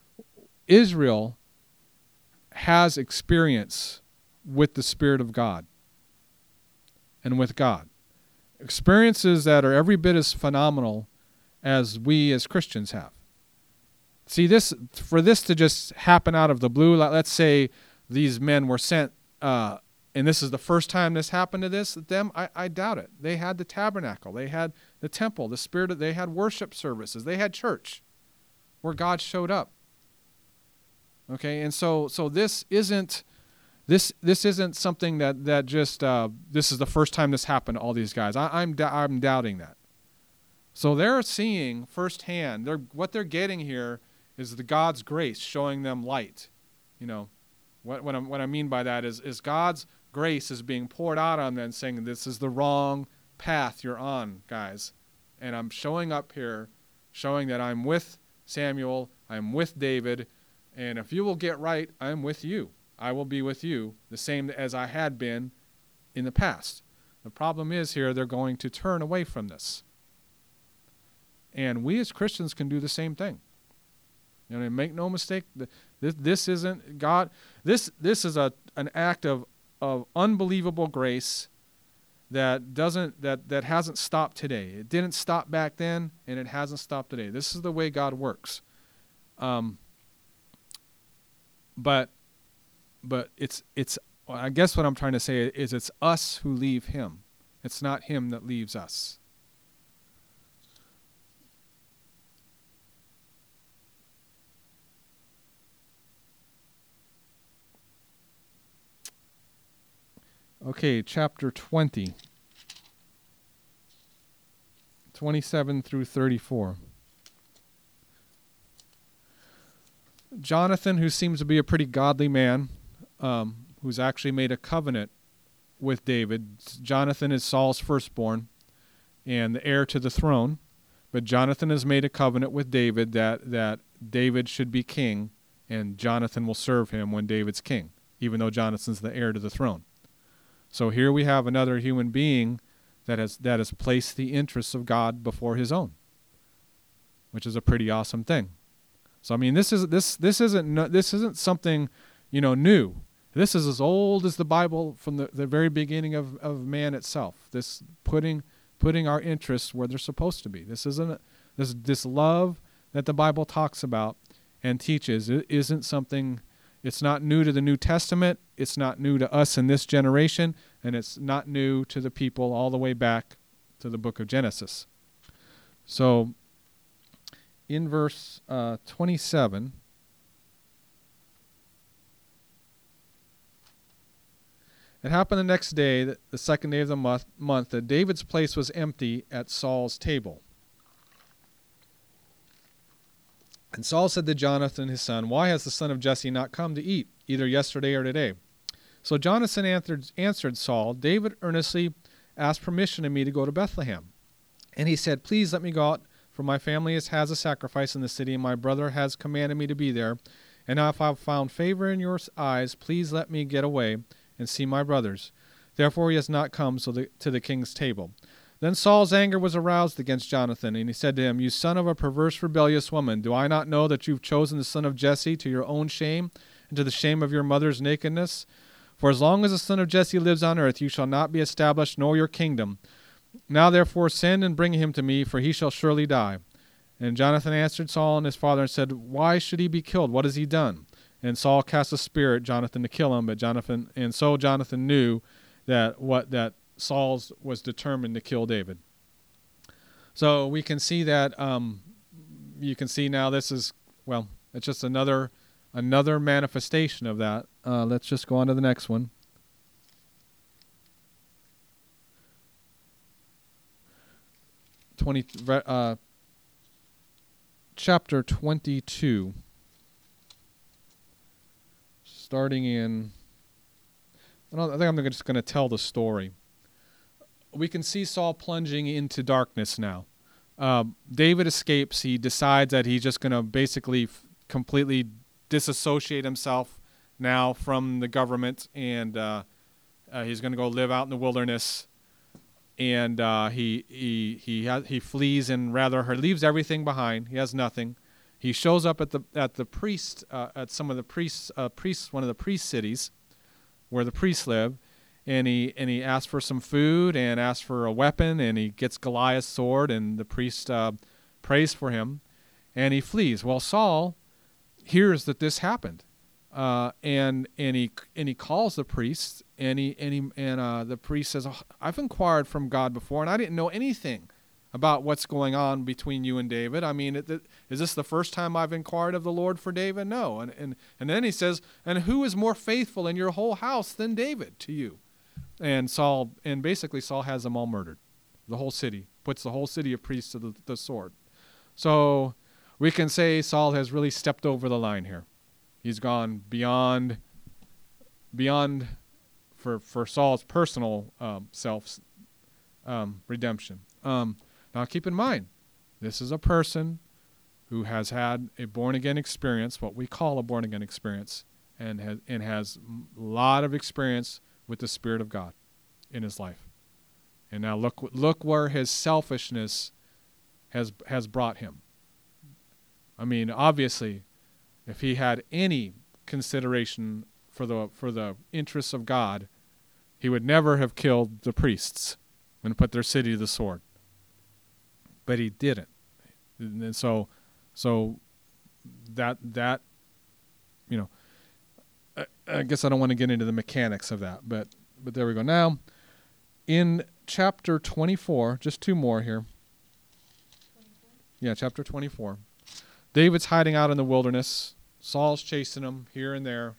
Israel has experience with the Spirit of God and with God. Experiences that are every bit as phenomenal as we as Christians have. See, for this to just happen out of the blue, let's say these men were sent, and this is the first time this happened to them, I doubt it. They had the tabernacle, they had the temple, they had worship services, they had church where God showed up. Okay, and so this isn't something that just this is the first time this happened to all these guys. I'm doubting that. So they're seeing firsthand. What they're getting here is the God's grace showing them light. You know, what I mean by that is God's grace is being poured out on them, saying this is the wrong path you're on, guys. And I'm showing up here, showing that I'm with Samuel, I'm with David, and if you will get right, I'm with you. I will be with you, the same as I had been in the past. The problem is here they're going to turn away from this. And we as Christians can do the same thing. You know, make no mistake, this isn't God. This is an act of unbelievable grace that hasn't stopped today. It didn't stop back then, and it hasn't stopped today. This is the way God works. But it's I guess what I'm trying to say is it's us who leave him. It's not him that leaves us. Okay, chapter 20, 27 through 34. Jonathan, who seems to be a pretty godly man, who's actually made a covenant with David. Jonathan is Saul's firstborn and the heir to the throne, but Jonathan has made a covenant with David that David should be king, and Jonathan will serve him when David's king, even though Jonathan's the heir to the throne. So here we have another human being that has placed the interests of God before his own, which is a pretty awesome thing. So I mean, this isn't something, new. This is as old as the Bible from the very beginning of man itself. This putting our interests where they're supposed to be. This love that the Bible talks about and teaches. It isn't something. It's not new to the New Testament. It's not new to us in this generation, and it's not new to the people all the way back to the book of Genesis. So, in verse 27, it happened the next day, the second day of the month, that David's place was empty at Saul's table. And Saul said to Jonathan his son, why has the son of Jesse not come to eat, either yesterday or today? So Jonathan answered Saul, David earnestly asked permission of me to go to Bethlehem. And he said, please let me go out, for my family has a sacrifice in the city, and my brother has commanded me to be there. And if I have found favor in your eyes, please let me get away and see my brothers. Therefore he has not come to the king's table. Then Saul's anger was aroused against Jonathan, and he said to him, you son of a perverse, rebellious woman, do I not know that you've chosen the son of Jesse to your own shame and to the shame of your mother's nakedness? For as long as the son of Jesse lives on earth, you shall not be established, nor your kingdom. Now therefore send and bring him to me, for he shall surely die. And Jonathan answered Saul and his father and said, Why should he be killed? What has he done? And Saul cast a spear at Jonathan to kill him, but Jonathan knew that Saul was determined to kill David. So we can see that. You can see now this is, well, it's just another manifestation of that. Let's just go on to the next one. Chapter 22. Starting in, I think I'm just going to tell the story. We can see Saul plunging into darkness now. David escapes. He decides that he's just going to basically completely disassociate himself now from the government, and he's going to go live out in the wilderness. And he flees and leaves everything behind. He has nothing. He shows up at the priest at some of the priests one of the priest cities where the priests live, and he asks for some food and asks for a weapon, and he gets Goliath's sword, and the priest prays for him, and he flees. Well, Saul hears that this happened, and he calls the priest, and the priest says, oh, I've inquired from God before, and I didn't know anything about what's going on between you and David. I mean, is this the first time I've inquired of the Lord for David? No. And then he says, and who is more faithful in your whole house than David to you? And basically Saul has them all murdered. The whole city, puts the whole city of priests to the sword. So we can say Saul has really stepped over the line here. He's gone beyond for Saul's personal self redemption. Now keep in mind, this is a person who has had a born-again experience, what we call a born-again experience, and has a lot of experience with the Spirit of God in his life. And now look where his selfishness has brought him. I mean, obviously, if he had any consideration for the interests of God, he would never have killed the priests and put their city to the sword. But he didn't. And so that you know, I guess I don't want to get into the mechanics of that, but there we go. Now, in chapter 24, just two more here. 24? Yeah, chapter 24. David's hiding out in the wilderness. Saul's chasing him here and there.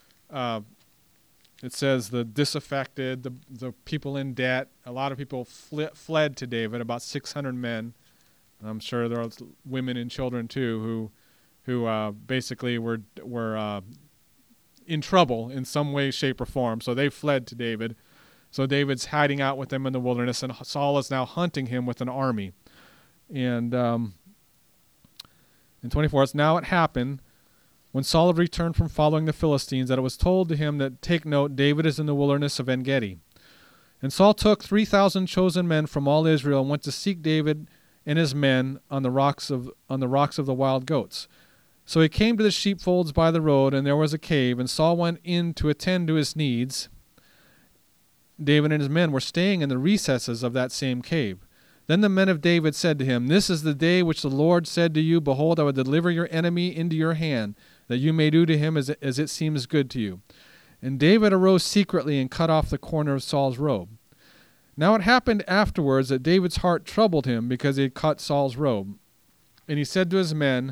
It says the disaffected, the people in debt. A lot of people fled to David, about 600 men. I'm sure there are women and children too who basically were in trouble in some way, shape, or form. So they fled to David. So David's hiding out with them in the wilderness, and Saul is now hunting him with an army. And in 24, now it happened when Saul had returned from following the Philistines that it was told to him that, take note, David is in the wilderness of En-Gedi. And Saul took 3,000 chosen men from all Israel and went to seek David and his men on the rocks of the wild goats. So he came to the sheepfolds by the road, and there was a cave, and Saul went in to attend to his needs. David and his men were staying in the recesses of that same cave. Then the men of David said to him, This is the day which the Lord said to you, Behold, I will deliver your enemy into your hand, that you may do to him as it seems good to you. And David arose secretly and cut off the corner of Saul's robe. Now it happened afterwards that David's heart troubled him because he had cut Saul's robe. And he said to his men,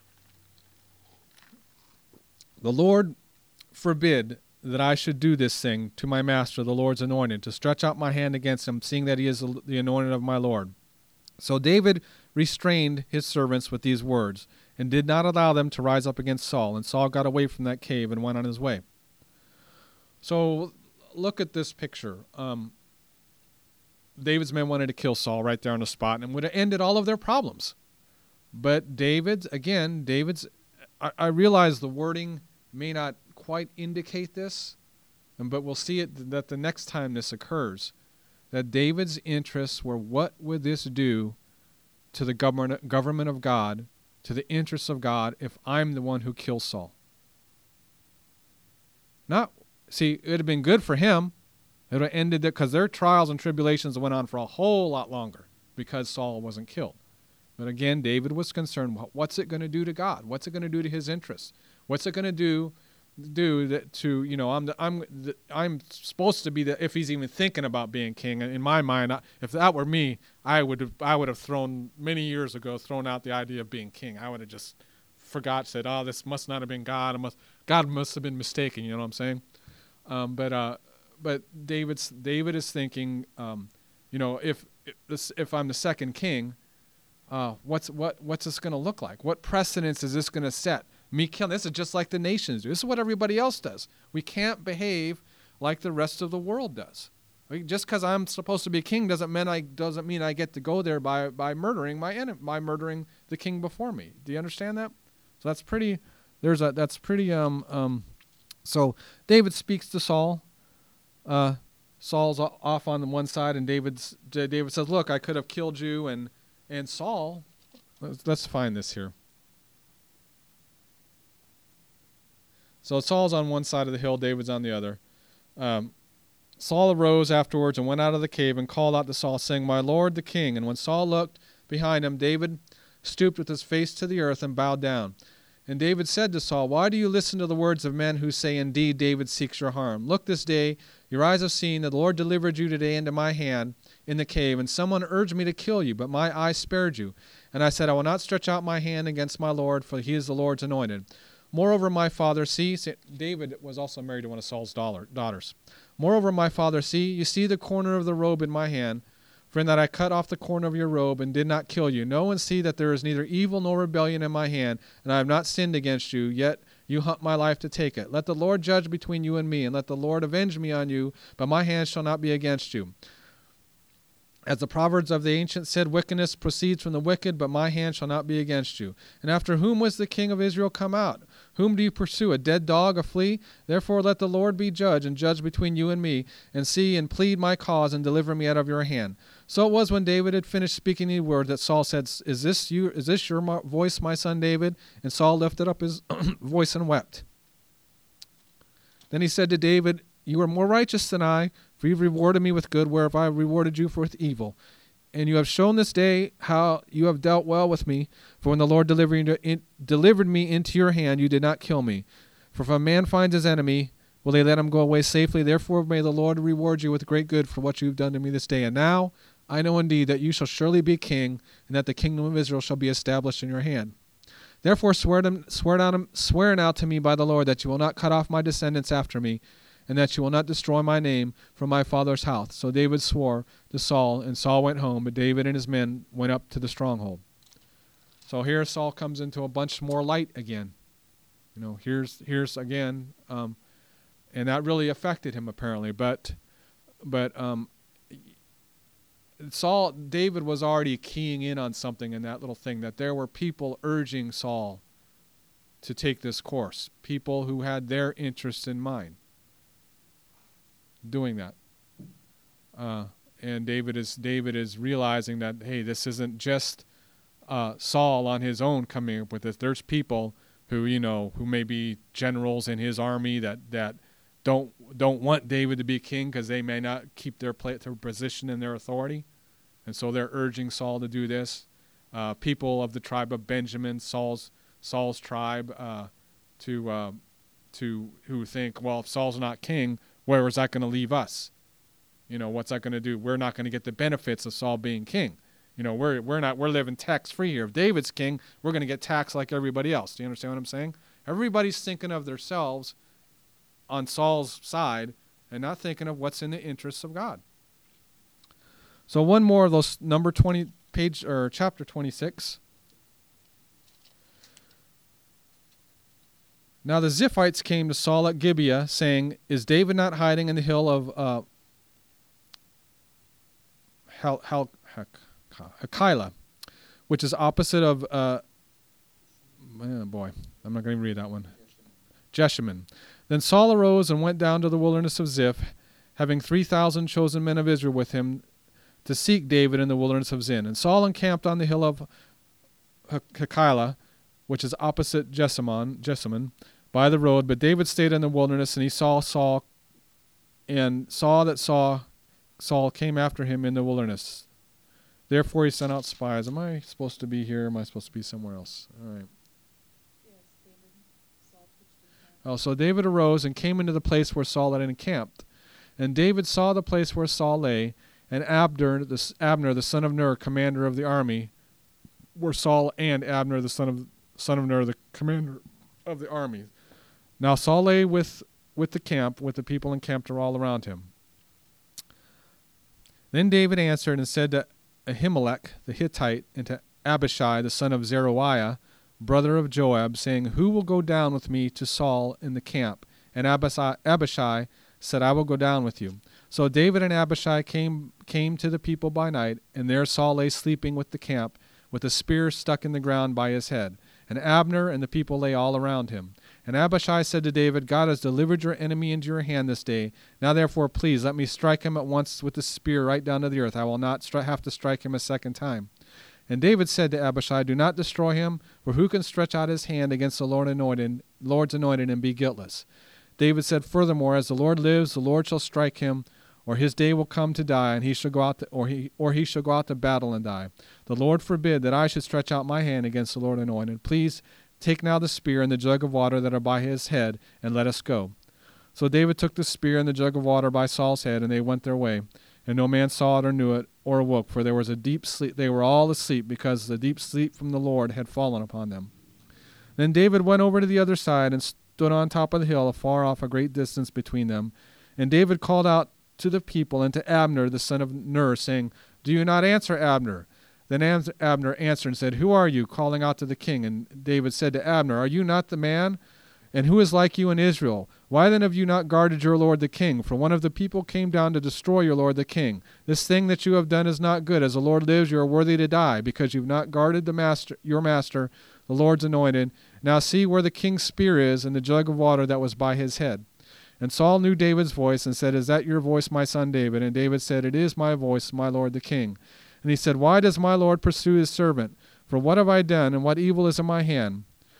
The Lord forbid that I should do this thing to my master, the Lord's anointed, to stretch out my hand against him, seeing that he is the anointed of my Lord. So David restrained his servants with these words, and did not allow them to rise up against Saul. And Saul got away from that cave and went on his way. So look at this picture. David's men wanted to kill Saul right there on the spot, and would have ended all of their problems. But David's, I realize the wording may not quite indicate this, but we'll see it that the next time this occurs, that David's interests were, what would this do to the government of God, to the interests of God, if I'm the one who kills Saul? Not See, it would have been good for him. It would have ended there, because their trials and tribulations went on for a whole lot longer because Saul wasn't killed. But again, David was concerned, what's it going to do to God? What's it going to do to his interests? What's it going to do that to, you know, I'm supposed to be the, if he's even thinking about being king. In my mind, if that were me, I would have thrown many years ago, thrown out the idea of being king. I would have just said, oh, this must not have been God. God must have been mistaken. You know what I'm saying? But David is thinking, you know, if I'm the second king, what's this going to look like? What precedence is this going to set? Me killing, this is just like the nations do. This is what everybody else does. We can't behave like the rest of the world does. Just because I'm supposed to be king doesn't mean I get to go there by murdering my enemy, by murdering the king before me. Do you understand that? So that's pretty. So David speaks to Saul. Saul's off on one side, and David says, "Look, I could have killed you." And Saul, let's find this here. So Saul's on one side of the hill, David's on the other. Saul arose afterwards and went out of the cave and called out to Saul, saying, "My lord the king." And when Saul looked behind him, David stooped with his face to the earth and bowed down. And David said to Saul, "Why do you listen to the words of men who say, 'Indeed, David seeks your harm'? Look, this day your eyes have seen that the Lord delivered you today into my hand in the cave, and someone urged me to kill you, but my eyes spared you. And I said, I will not stretch out my hand against my Lord, for he is the Lord's anointed. Moreover, my father, see," David was also married to one of Saul's daughters. "Moreover, my father, see, you see the corner of the robe in my hand, for in that I cut off the corner of your robe and did not kill you. Know and see that there is neither evil nor rebellion in my hand, and I have not sinned against you, yet you hunt my life to take it. Let the Lord judge between you and me, and let the Lord avenge me on you, but my hand shall not be against you. As the Proverbs of the ancients said, wickedness proceeds from the wicked, but my hand shall not be against you. And after whom was the king of Israel come out? Whom do you pursue, a dead dog, a flea? Therefore let the Lord be judge, and judge between you and me, and see and plead my cause, and deliver me out of your hand." So it was when David had finished speaking the word that Saul said, Is this your voice, my son David? And Saul lifted up his voice and wept. Then he said to David, "You are more righteous than I, for you have rewarded me with good, whereof I have rewarded you with evil. And you have shown this day how you have dealt well with me. For when the Lord delivered me into your hand, you did not kill me. For if a man finds his enemy, will they let him go away safely? Therefore may the Lord reward you with great good for what you have done to me this day. And now I know indeed that you shall surely be king, and that the kingdom of Israel shall be established in your hand. Therefore swear now to me by the Lord that you will not cut off my descendants after me, and that you will not destroy my name from my father's house." So David swore to Saul, and Saul went home, but David and his men went up to the stronghold. So here Saul comes into a bunch more light again. You know, here's again, and that really affected him apparently. But David was already keying in on something in that little thing, that there were people urging Saul to take this course, people who had their interests in mind doing that. And David is realizing that, hey, this isn't just Saul on his own coming up with this. There's people who may be generals in his army that don't want David to be king because they may not keep their position and their authority, and so they're urging Saul to do this. People of the tribe of Benjamin, Saul's tribe, who think, well, if Saul's not king, where is that going to leave us? What's that going to do? We're not going to get the benefits of Saul being king. We're living tax free here. If David's king, we're going to get taxed like everybody else. Do you understand what I'm saying? Everybody's thinking of themselves on Saul's side and not thinking of what's in the interests of God. So one more of those chapter 26. Now the Ziphites came to Saul at Gibeah, saying, "Is David not hiding in the hill of Hachilah, which is opposite of I'm not going to read that one. Jeshimon. Then Saul arose and went down to the wilderness of Ziph, having 3,000 chosen men of Israel with him, to seek David in the wilderness of Zin. And Saul encamped on the hill of Hachilah, which is opposite Jeshimon, by the road. But David stayed in the wilderness, and he saw Saul and saw that Saul came after him in the wilderness. Therefore he sent out spies. Am I supposed to be here? Am I supposed to be somewhere else? All right. Oh, so David arose and came into the place where Saul had encamped. And David saw the place where Saul lay, and Abner, the son of Ner, commander of the army, were Saul and Abner, the son of Ner, the commander of the army. Now Saul lay with the camp, with the people encamped all around him. Then David answered and said to Ahimelech the Hittite, and to Abishai the son of Zeruiah, brother of Joab, saying, Who will go down with me to Saul in the camp? And Abishai said, I will go down with you. So David and Abishai came to the people by night, and there Saul lay sleeping with the camp, with a spear stuck in the ground by his head. And Abner and the people lay all around him. And Abishai said to David, God has delivered your enemy into your hand this day. Now therefore, please, let me strike him at once with the spear right down to the earth. I will not have to strike him a second time. And David said to Abishai, Do not destroy him, for who can stretch out his hand against the Lord's anointed and be guiltless? David said, Furthermore, as the Lord lives, the Lord shall strike him, or his day will come to die, and he shall go out he shall go out to battle and die. The Lord forbid that I should stretch out my hand against the Lord anointed. Please take now the spear and the jug of water that are by his head, and let us go. So David took the spear and the jug of water by Saul's head, and they went their way. And no man saw it or knew it or awoke, for there was a deep sleep. They were all asleep, because the deep sleep from the Lord had fallen upon them. Then David went over to the other side and stood on top of the hill, afar off, a great distance between them. And David called out to the people and to Abner the son of Ner, saying, Do you not answer, Abner? Then Abner answered and said, Who are you, calling out to the king? And David said to Abner, Are you not the man? And who is like you in Israel? Why then have you not guarded your lord the king? For one of the people came down to destroy your lord the king. This thing that you have done is not good. As the Lord lives, you are worthy to die, because you have not guarded your master, the Lord's anointed. Now see where the king's spear is, and the jug of water that was by his head. And Saul knew David's voice, and said, Is that your voice, my son David? And David said, It is my voice, my lord the king. And he said, Why does my lord pursue his servant? For what have I done, and what evil is in my hand?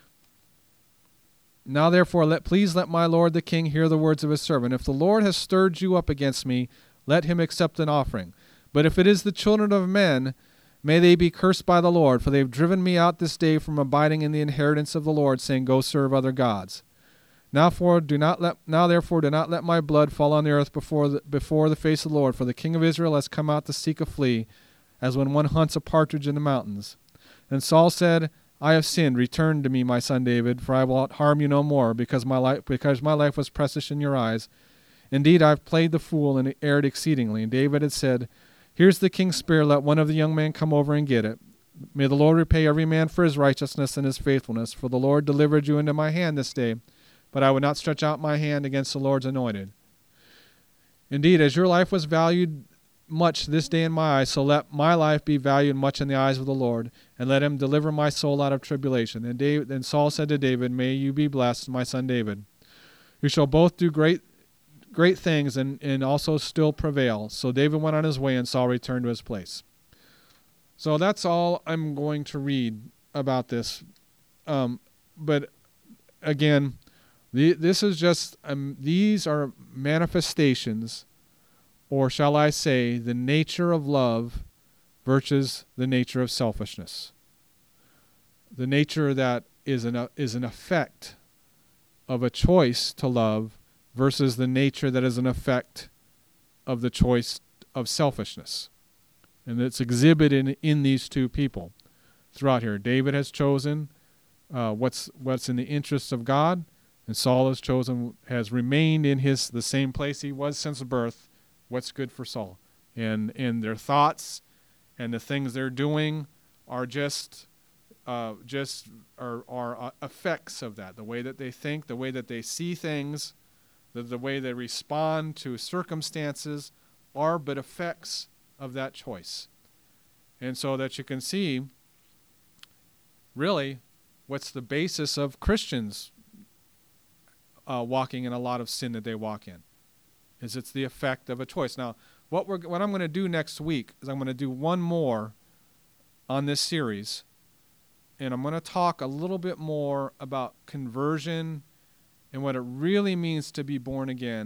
Now therefore please let my lord the king hear the words of his servant. If the Lord has stirred you up against me, let him accept an offering. But if it is the children of men, may they be cursed by the Lord, for they have driven me out this day from abiding in the inheritance of the Lord, saying, Go serve other gods. Now therefore do not let my blood fall on the earth before the face of the Lord, for the king of Israel has come out to seek a flea, as when one hunts a partridge in the mountains. And Saul said, I have sinned. Return to me, my son David, for I will harm you no more, because my life was precious in your eyes. Indeed, I have played the fool and erred exceedingly. And David had said, Here's the king's spear. Let one of the young men come over and get it. May the Lord repay every man for his righteousness and his faithfulness. For the Lord delivered you into my hand this day, but I would not stretch out my hand against the Lord's anointed. Indeed, as your life was valued much this day in my eyes, so let my life be valued much in the eyes of the Lord, and let him deliver my soul out of tribulation. And Saul said to David, May you be blessed, my son David. You shall both do great things, and also still prevail. So David went on his way, and Saul returned to his place. So that's all I'm going to read about this. But again, this is just these are manifestations, or shall I say, the nature of love versus the nature of selfishness. The nature that is an effect of a choice to love versus the nature that is an effect of the choice of selfishness. And it's exhibited in these two people throughout here. David has chosen what's in the interests of God, and Saul has remained in the same place he was since birth. What's good for Saul, and their thoughts and the things they're doing are just effects of that. The way that they think, the way that they see things, the way they respond to circumstances are but effects of that choice. And so that you can see really what's the basis of Christians walking in a lot of sin that they walk in. It's the effect of a choice. Now, what I'm going to do next week is I'm going to do one more on this series, and I'm going to talk a little bit more about conversion and what it really means to be born again,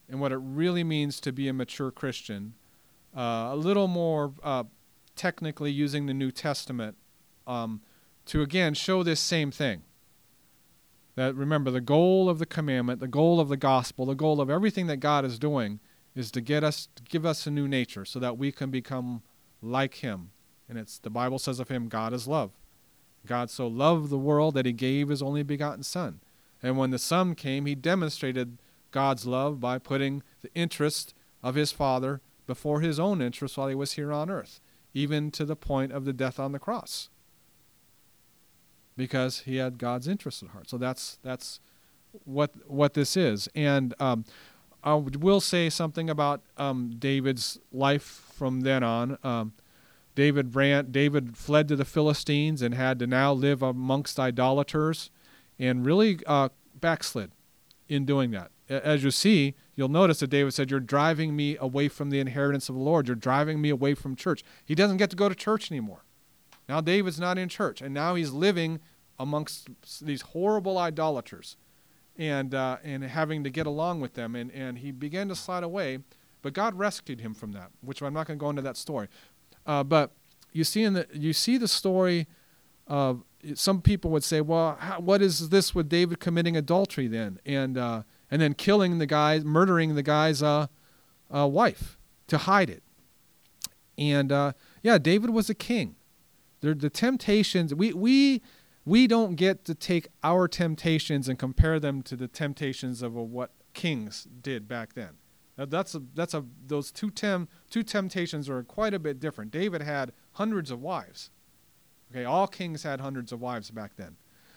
and what it really means to be a mature Christian, a little more technically using the New Testament to, again, show this same thing. That, remember, the goal of the commandment, the goal of the gospel, the goal of everything that God is doing is to give us a new nature so that we can become like him. And the Bible says of him, God is love. God so loved the world that he gave his only begotten Son. And when the Son came, he demonstrated God's love by putting the interest of his Father before his own interest while he was here on earth, even to the point of the death on the cross, because he had God's interest at heart. So that's what this is. And I will say something about David's life from then on. David fled to the Philistines and had to now live amongst idolaters, and really backslid in doing that. As you see, you'll notice that David said, "You're driving me away from the inheritance of the Lord. You're driving me away from church." He doesn't get to go to church anymore. Now David's not in church, and now he's living amongst these horrible idolaters and having to get along with them. And he began to slide away, but God rescued him from that, which I'm not going to go into that story. But you see the story of, some people would say, well, what is this with David committing adultery then? And then killing the guy, murdering the guy's wife to hide it. And David was a king. The temptations, we don't get to take our temptations and compare them to the temptations of what kings did back then. Those two temptations are quite a bit different. David had hundreds of wives. Okay, all kings had hundreds of wives back then.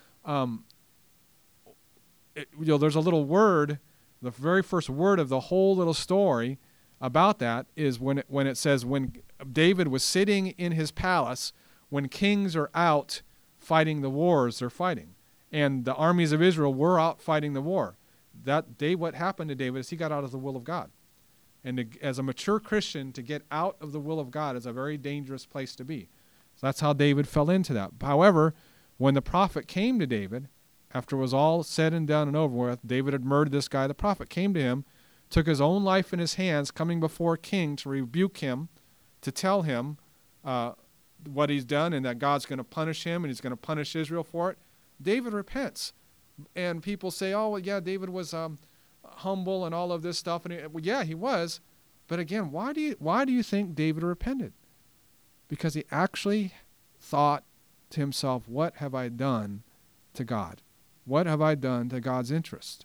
There's a little word, the very first word of the whole little story about that is when it says, when David was sitting in his palace, when kings are out fighting the wars they're fighting, and the armies of Israel were out fighting the war. That day, what happened to David is he got out of the will of God. And as a mature Christian, to get out of the will of God is a very dangerous place to be. So that's how David fell into that. However, when the prophet came to David, after it was all said and done and over with, David had murdered this guy, the prophet came to him, took his own life in his hands, coming before a king to rebuke him, to tell him what he's done and that God's going to punish him and he's going to punish Israel for it. David repents. And people say, oh, well, yeah, David was humble and all of this stuff. And he was. But again, why do you think David repented? Because he actually thought to himself, what have I done to God? What have I done to God's interest?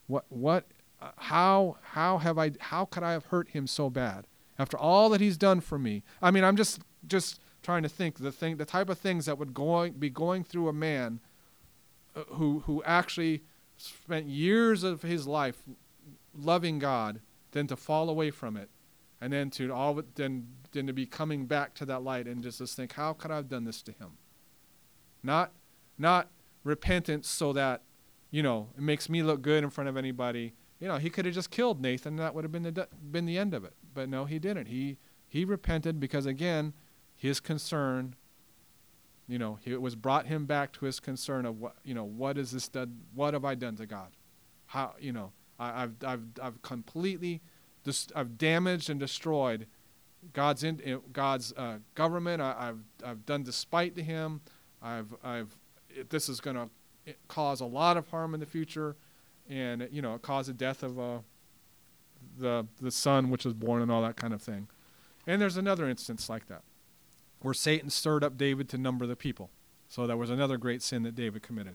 How could I have hurt him so bad after all that he's done for me? I mean, I'm just trying to think the type of things that would be going through a man who actually spent years of his life loving God, then to fall away from it, and then to be coming back to that light and just think, how could I have done this to him? Not repentance so that, it makes me look good in front of anybody. He could have just killed Nathan, and that would have been the end of it. But no, he didn't. He repented because, again, his concern, it was brought him back to his concern of what is this done? What have I done to God? How, I've completely I've damaged and destroyed God's government. I've done despite to him. This is going to cause a lot of harm in the future, and it caused the death of the son which was born and all that kind of thing. And there's another instance like that, where Satan stirred up David to number the people. So that was another great sin that David committed.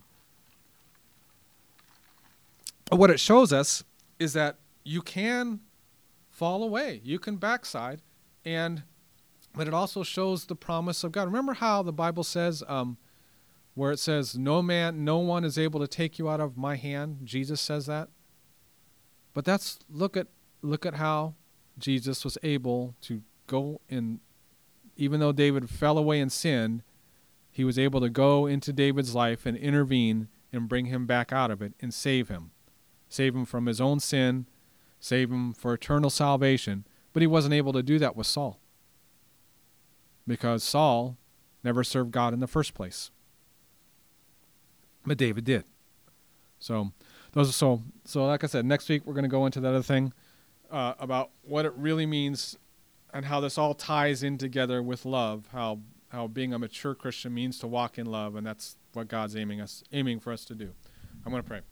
But what it shows us is that you can fall away. You can backslide. But it also shows the promise of God. Remember how the Bible says, where it says, no one is able to take you out of my hand. Jesus says that. But look at how Jesus was able to go in. Even though David fell away and sinned, he was able to go into David's life and intervene and bring him back out of it and save him. Save him from his own sin, save him for eternal salvation. But he wasn't able to do that with Saul, because Saul never served God in the first place. But David did. So like I said, next week we're going to go into that other thing. about what it really means and how this all ties in together with love, how being a mature Christian means to walk in love, and that's what God's aiming for us to do. I'm going to pray.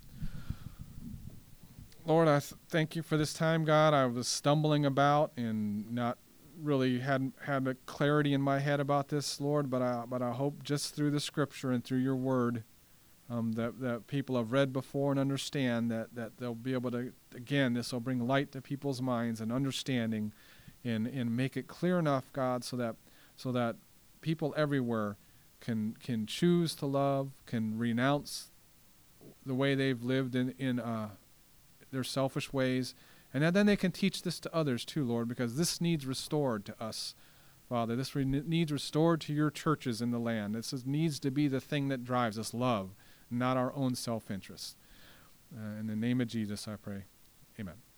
Lord, I thank you for this time, God. I was stumbling about and not really had a clarity in my head about this, Lord, but I hope just through the Scripture and through your Word that people have read before and understand that they'll be able to, again, this will bring light to people's minds and understanding and make it clear enough, God, so that people everywhere can choose to love, can renounce the way they've lived in their selfish ways, and then they can teach this to others too, Lord, because this needs restored to us, Father. This needs restored to your churches in the land. Needs to be the thing that drives us, love, not our own self-interest. In the name of Jesus, I pray. Amen.